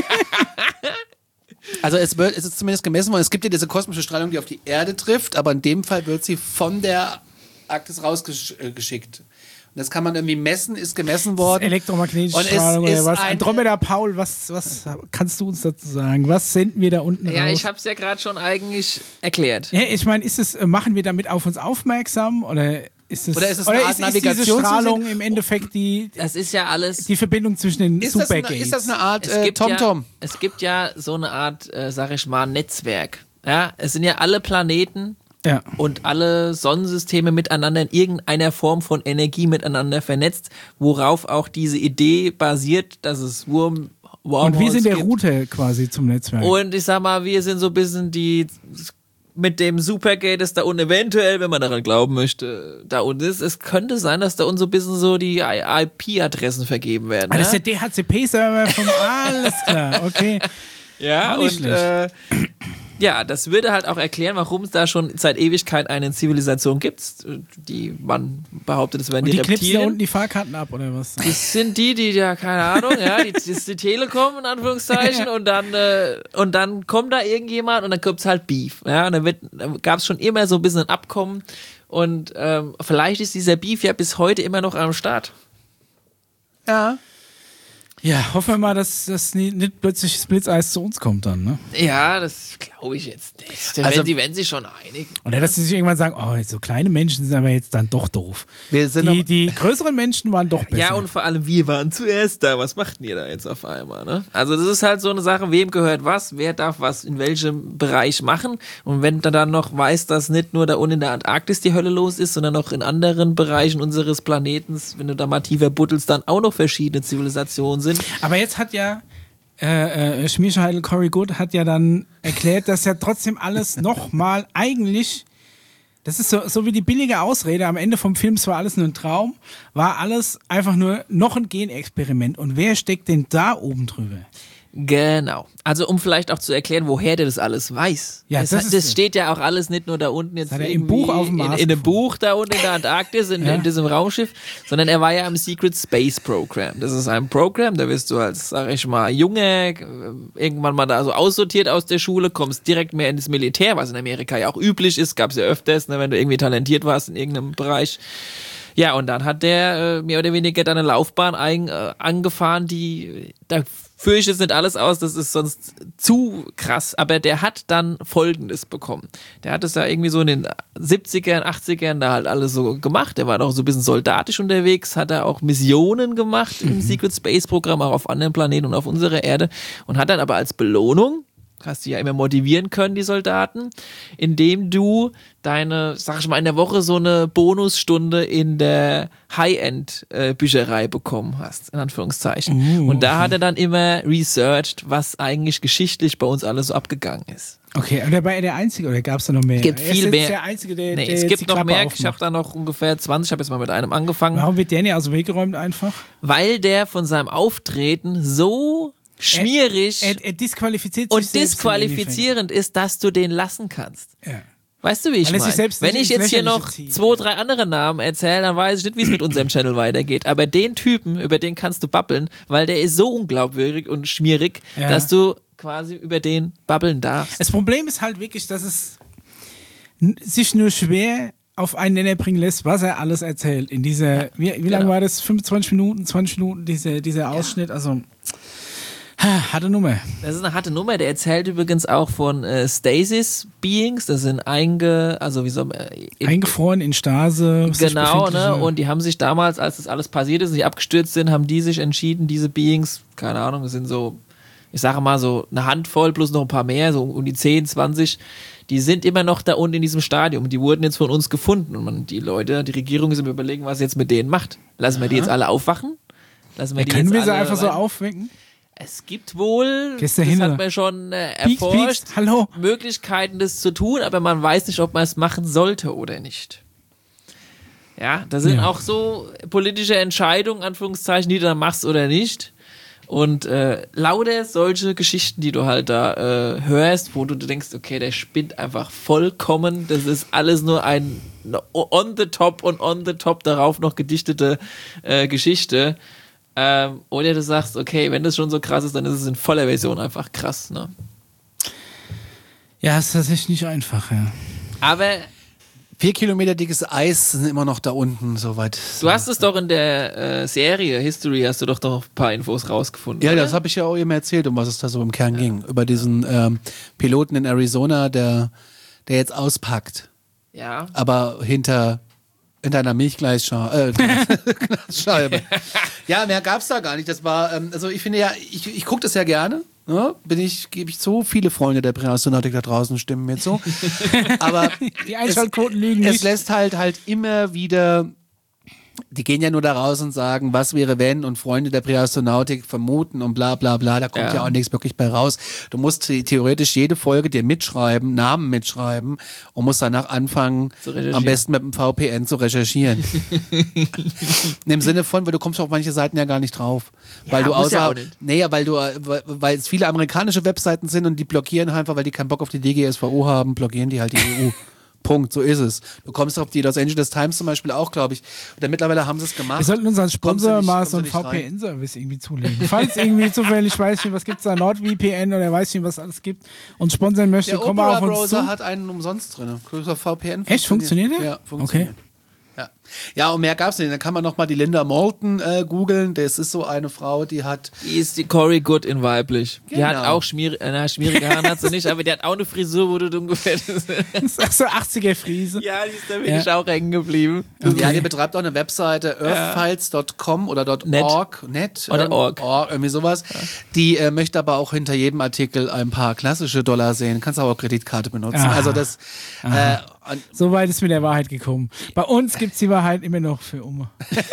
Also es ist zumindest gemessen worden. Es gibt ja diese kosmische Strahlung, die auf die Erde trifft, aber in dem Fall wird sie von der Arktis rausgeschickt. Und das kann man irgendwie messen, ist gemessen worden. Elektromagnetische Und es Strahlung oder ist was? ein- Andromeda Paul, was kannst du uns dazu sagen? Was senden wir da unten Ja, raus? ich habe es ja gerade schon eigentlich erklärt. Ja, ich meine, machen wir damit auf uns aufmerksam oder ist es Oder ist es eine Art ist diese Navigationssystem? Strahlung im Endeffekt die Das ist ja alles. Verbindung zwischen den Ist das Supergates? eine Art Es gibt TomTom? Ja, es gibt ja so eine Art, sag ich mal, Netzwerk. Ja, es sind ja alle Planeten Ja. und alle Sonnensysteme miteinander in irgendeiner Form von Energie miteinander vernetzt, worauf auch diese Idee basiert, dass es Und wir Wormholes sind der gibt. Router quasi zum Netzwerk. Und ich sag mal, wir sind so ein bisschen die mit dem Supergate, das da unten eventuell, wenn man daran glauben möchte, da unten ist. Es könnte sein, dass da unten so ein bisschen so die IP-Adressen vergeben werden. Das ist ja? der DHCP-Server von alles klar, okay. Ja, Auch nicht und ja, das würde halt auch erklären, warum es da schon seit Ewigkeit eine Zivilisation gibt, die man behauptet, es wären Und die die knipsen da Reptilien. unten die Fahrkarten ab, oder was? Das sind die ja, keine Ahnung, ja, das ist die Telekom in Anführungszeichen und dann kommt da irgendjemand und dann gibt's halt Beef, ja, und dann gab es schon immer so ein bisschen ein Abkommen und vielleicht ist dieser Beef ja bis heute immer noch am Start. Ja. Ja, hoffen wir mal, dass das nicht plötzlich das Blitzeis zu uns kommt dann, ne? Ja, das glaube ich jetzt nicht. Also- Die werden sich schon einigen. Oder dass sie sich irgendwann sagen, oh, so kleine Menschen sind aber jetzt dann doch doof. Wir sind Die größeren Menschen waren doch besser. Ja, und vor allem, wir waren zuerst da. Was macht ihr da jetzt auf einmal? Ne? Also das ist halt so eine Sache, wem gehört was, wer darf was in welchem Bereich machen. Und wenn du dann noch weißt, dass nicht nur da unten in der Antarktis die Hölle los ist, sondern auch in anderen Bereichen unseres Planetens, wenn du da mal tiefer buddelst, dann auch noch verschiedene Zivilisationen sind. Aber jetzt hat ja Schmierscheidel Cory Good hat ja dann erklärt, dass ja trotzdem alles nochmal eigentlich, das ist so wie die billige Ausrede, am Ende vom Film, es war alles nur ein Traum, war alles einfach nur noch ein Genexperiment. Und wer steckt denn da oben drüber? Genau. Also um vielleicht auch zu erklären, woher der das alles weiß. Ja, das ist steht ja auch alles nicht nur da unten jetzt hat er im irgendwie Buch auf dem Mars in einem gefunden. Buch da unten in der Antarktis, in diesem Raumschiff, sondern er war ja im Secret Space Program. Das ist ein Programm, da wirst du als, sag ich mal, Junge irgendwann mal da so aussortiert aus der Schule, kommst direkt mehr ins Militär, was in Amerika ja auch üblich ist, gab es ja öfters, ne, wenn du irgendwie talentiert warst in irgendeinem Bereich. Ja, und dann hat der mehr oder weniger dann eine Laufbahn angefahren, die, da führe ich jetzt nicht alles aus, das ist sonst zu krass, aber der hat dann Folgendes bekommen. Der hat es ja irgendwie so in den 70ern, 80ern da halt alles so gemacht, der war doch so ein bisschen soldatisch unterwegs, hat er auch Missionen gemacht im Secret Space Programm, auch auf anderen Planeten und auf unserer Erde und hat dann aber als Belohnung, hast du ja immer motivieren können, die Soldaten, indem du deine, sag ich mal, in der Woche so eine Bonusstunde in der High-End-Bücherei bekommen hast, in Anführungszeichen. Und da hat er dann immer researched, was eigentlich geschichtlich bei uns alles so abgegangen ist. Okay, und der war er der Einzige oder gab es da noch mehr? Gibt Er ist viel jetzt mehr. der Einzige, der, Nee, der es jetzt gibt die noch Klappe mehr, ich aufmacht. habe da noch ungefähr 20, ich habe jetzt mal mit einem angefangen, Warum wird der nicht aus dem Weg geräumt einfach? weil der von seinem Auftreten so schmierig Er disqualifiziert sich und selbst im disqualifizierend ist, dass du den lassen kannst. Endeffekt. Ja. Weißt du, wie ich Weil er sich meine? selbst Wenn nicht ich ins jetzt hier Lächerliche noch zieht. 2, 3 andere Namen erzähle, dann weiß ich nicht, wie es mit unserem Channel weitergeht. Aber den Typen, über den kannst du babbeln, weil der ist so unglaubwürdig und schmierig, Ja. dass du quasi über den babbeln darfst. Das Problem ist halt wirklich, dass es sich nur schwer auf einen Nenner bringen lässt, was er alles erzählt. In dieser, wie lange war das? 25 Minuten, 20 Minuten, dieser Ausschnitt. Also, Harte Nummer. Das ist eine harte Nummer. Der erzählt übrigens auch von Stasis Beings. Das sind eingefroren in Stase. Genau, ne? Und die haben sich damals, als das alles passiert ist und die abgestürzt sind, haben die sich entschieden, diese Beings, keine Ahnung, das sind so, ich sage mal so eine Handvoll plus noch ein paar mehr, so um die 10, 20, die sind immer noch da unten in diesem Stadium. Die wurden jetzt von uns gefunden. Und die Regierung ist im Überlegen, was jetzt mit denen macht. Lassen wir die jetzt alle aufwachen? Können wir sie einfach so aufwecken? Es gibt wohl, das hat man schon erforscht, Hallo. Möglichkeiten, das zu tun, aber man weiß nicht, ob man es machen sollte oder nicht. Ja, da sind auch so politische Entscheidungen, Anführungszeichen, die du dann machst oder nicht. Und lauter solche Geschichten, die du halt da hörst, wo du denkst, okay, der spinnt einfach vollkommen. Das ist alles nur ein on the top darauf noch gedichtete Geschichte. Oder du sagst, okay, wenn das schon so krass ist, dann ist es in voller Version einfach krass, ne? Ja, ist tatsächlich nicht einfach, ja. Aber 4 Kilometer dickes Eis sind immer noch da unten, soweit. du hast es doch in der Serie History, hast du doch ein paar Infos rausgefunden. Ja, oder? das habe ich ja auch eben erzählt, um was es da so im Kern ging. Über diesen Piloten in Arizona, der jetzt auspackt. Ja. Aber hinter einer Milchglasscheibe. Ja, mehr gab's da gar nicht. Das war, also ich finde ja, ich gucke das ja gerne. Ne? Gebe ich zu, viele Freunde der Präastronautik da draußen stimmen mir zu. Aber die Einschaltquoten lügen es nicht. lässt halt immer wieder, die gehen ja nur da raus und sagen, was wäre wenn, und Freunde der Präastronautik vermuten und bla bla bla, da kommt ja auch nichts wirklich bei raus. Du musst theoretisch jede Folge dir mitschreiben, Namen mitschreiben und musst danach anfangen, am besten mit dem VPN zu recherchieren. Im Sinne von, weil du kommst auf manche Seiten ja gar nicht drauf. Weil du weil es viele amerikanische Webseiten sind und die blockieren einfach, weil die keinen Bock auf die DGSVO haben, blockieren die halt die EU. Punkt, so ist es. Du kommst auf die Los Angeles Times zum Beispiel auch, glaube ich. Oder mittlerweile haben sie es gemacht. Wir sollten unseren Sponsor mal so einen kommst du nicht VPN-Service irgendwie zulegen. Falls irgendwie zufällig, weiß nicht, was gibt's da, NordVPN oder weiß nicht, was alles gibt und sponsern möchte, Der komm mal auf uns Opera-Browser zu. hat einen umsonst drin. VPN Echt, funktioniert der? Ja, funktioniert. Okay. Ja, und mehr gab's nicht. Dann kann man nochmal die Linda Moulton googeln. Das ist so eine Frau, die hat... Die ist die Cory Good in weiblich. Die Genau. hat auch schmierige Haare, hat sie nicht, aber die hat auch eine Frisur, wo du ungefähr... Das ist so 80er-Friese. Ja, die ist da wirklich auch hängen geblieben. Okay. Ja, die betreibt auch eine Webseite, earthfiles.com oder .org, Oder org. Irgendwie sowas. Die möchte aber auch hinter jedem Artikel ein paar klassische Dollar sehen. Kannst aber auch Kreditkarte benutzen. Also das... So weit ist mit der Wahrheit gekommen. Bei uns gibt's die Wahrheit immer noch für Oma.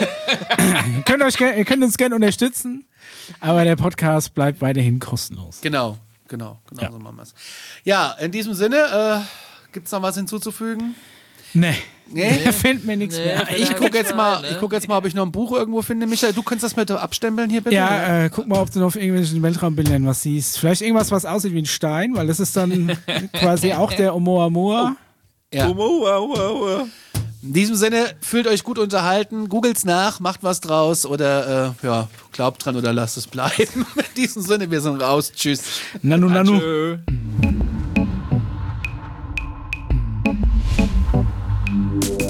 Ihr könnt uns gerne unterstützen, aber der Podcast bleibt weiterhin kostenlos. Genau, so machen wir es. Ja, in diesem Sinne, gibt's noch was hinzuzufügen? Nee. Nee? Da fällt mir nichts mehr. Ich gucke jetzt mal, ob ich noch ein Buch irgendwo finde. Michael, du kannst das mit abstempeln hier bitte? Ja, guck mal, ob du noch auf irgendwelchen Weltraumbildern was siehst. Vielleicht irgendwas, was aussieht wie ein Stein, weil das ist dann quasi auch der Oumuamua. Ja. In diesem Sinne, fühlt euch gut unterhalten, googelt's nach, macht was draus oder glaubt dran oder lasst es bleiben. In diesem Sinne, wir sind raus. Tschüss. Nanu, nanu. Tschö.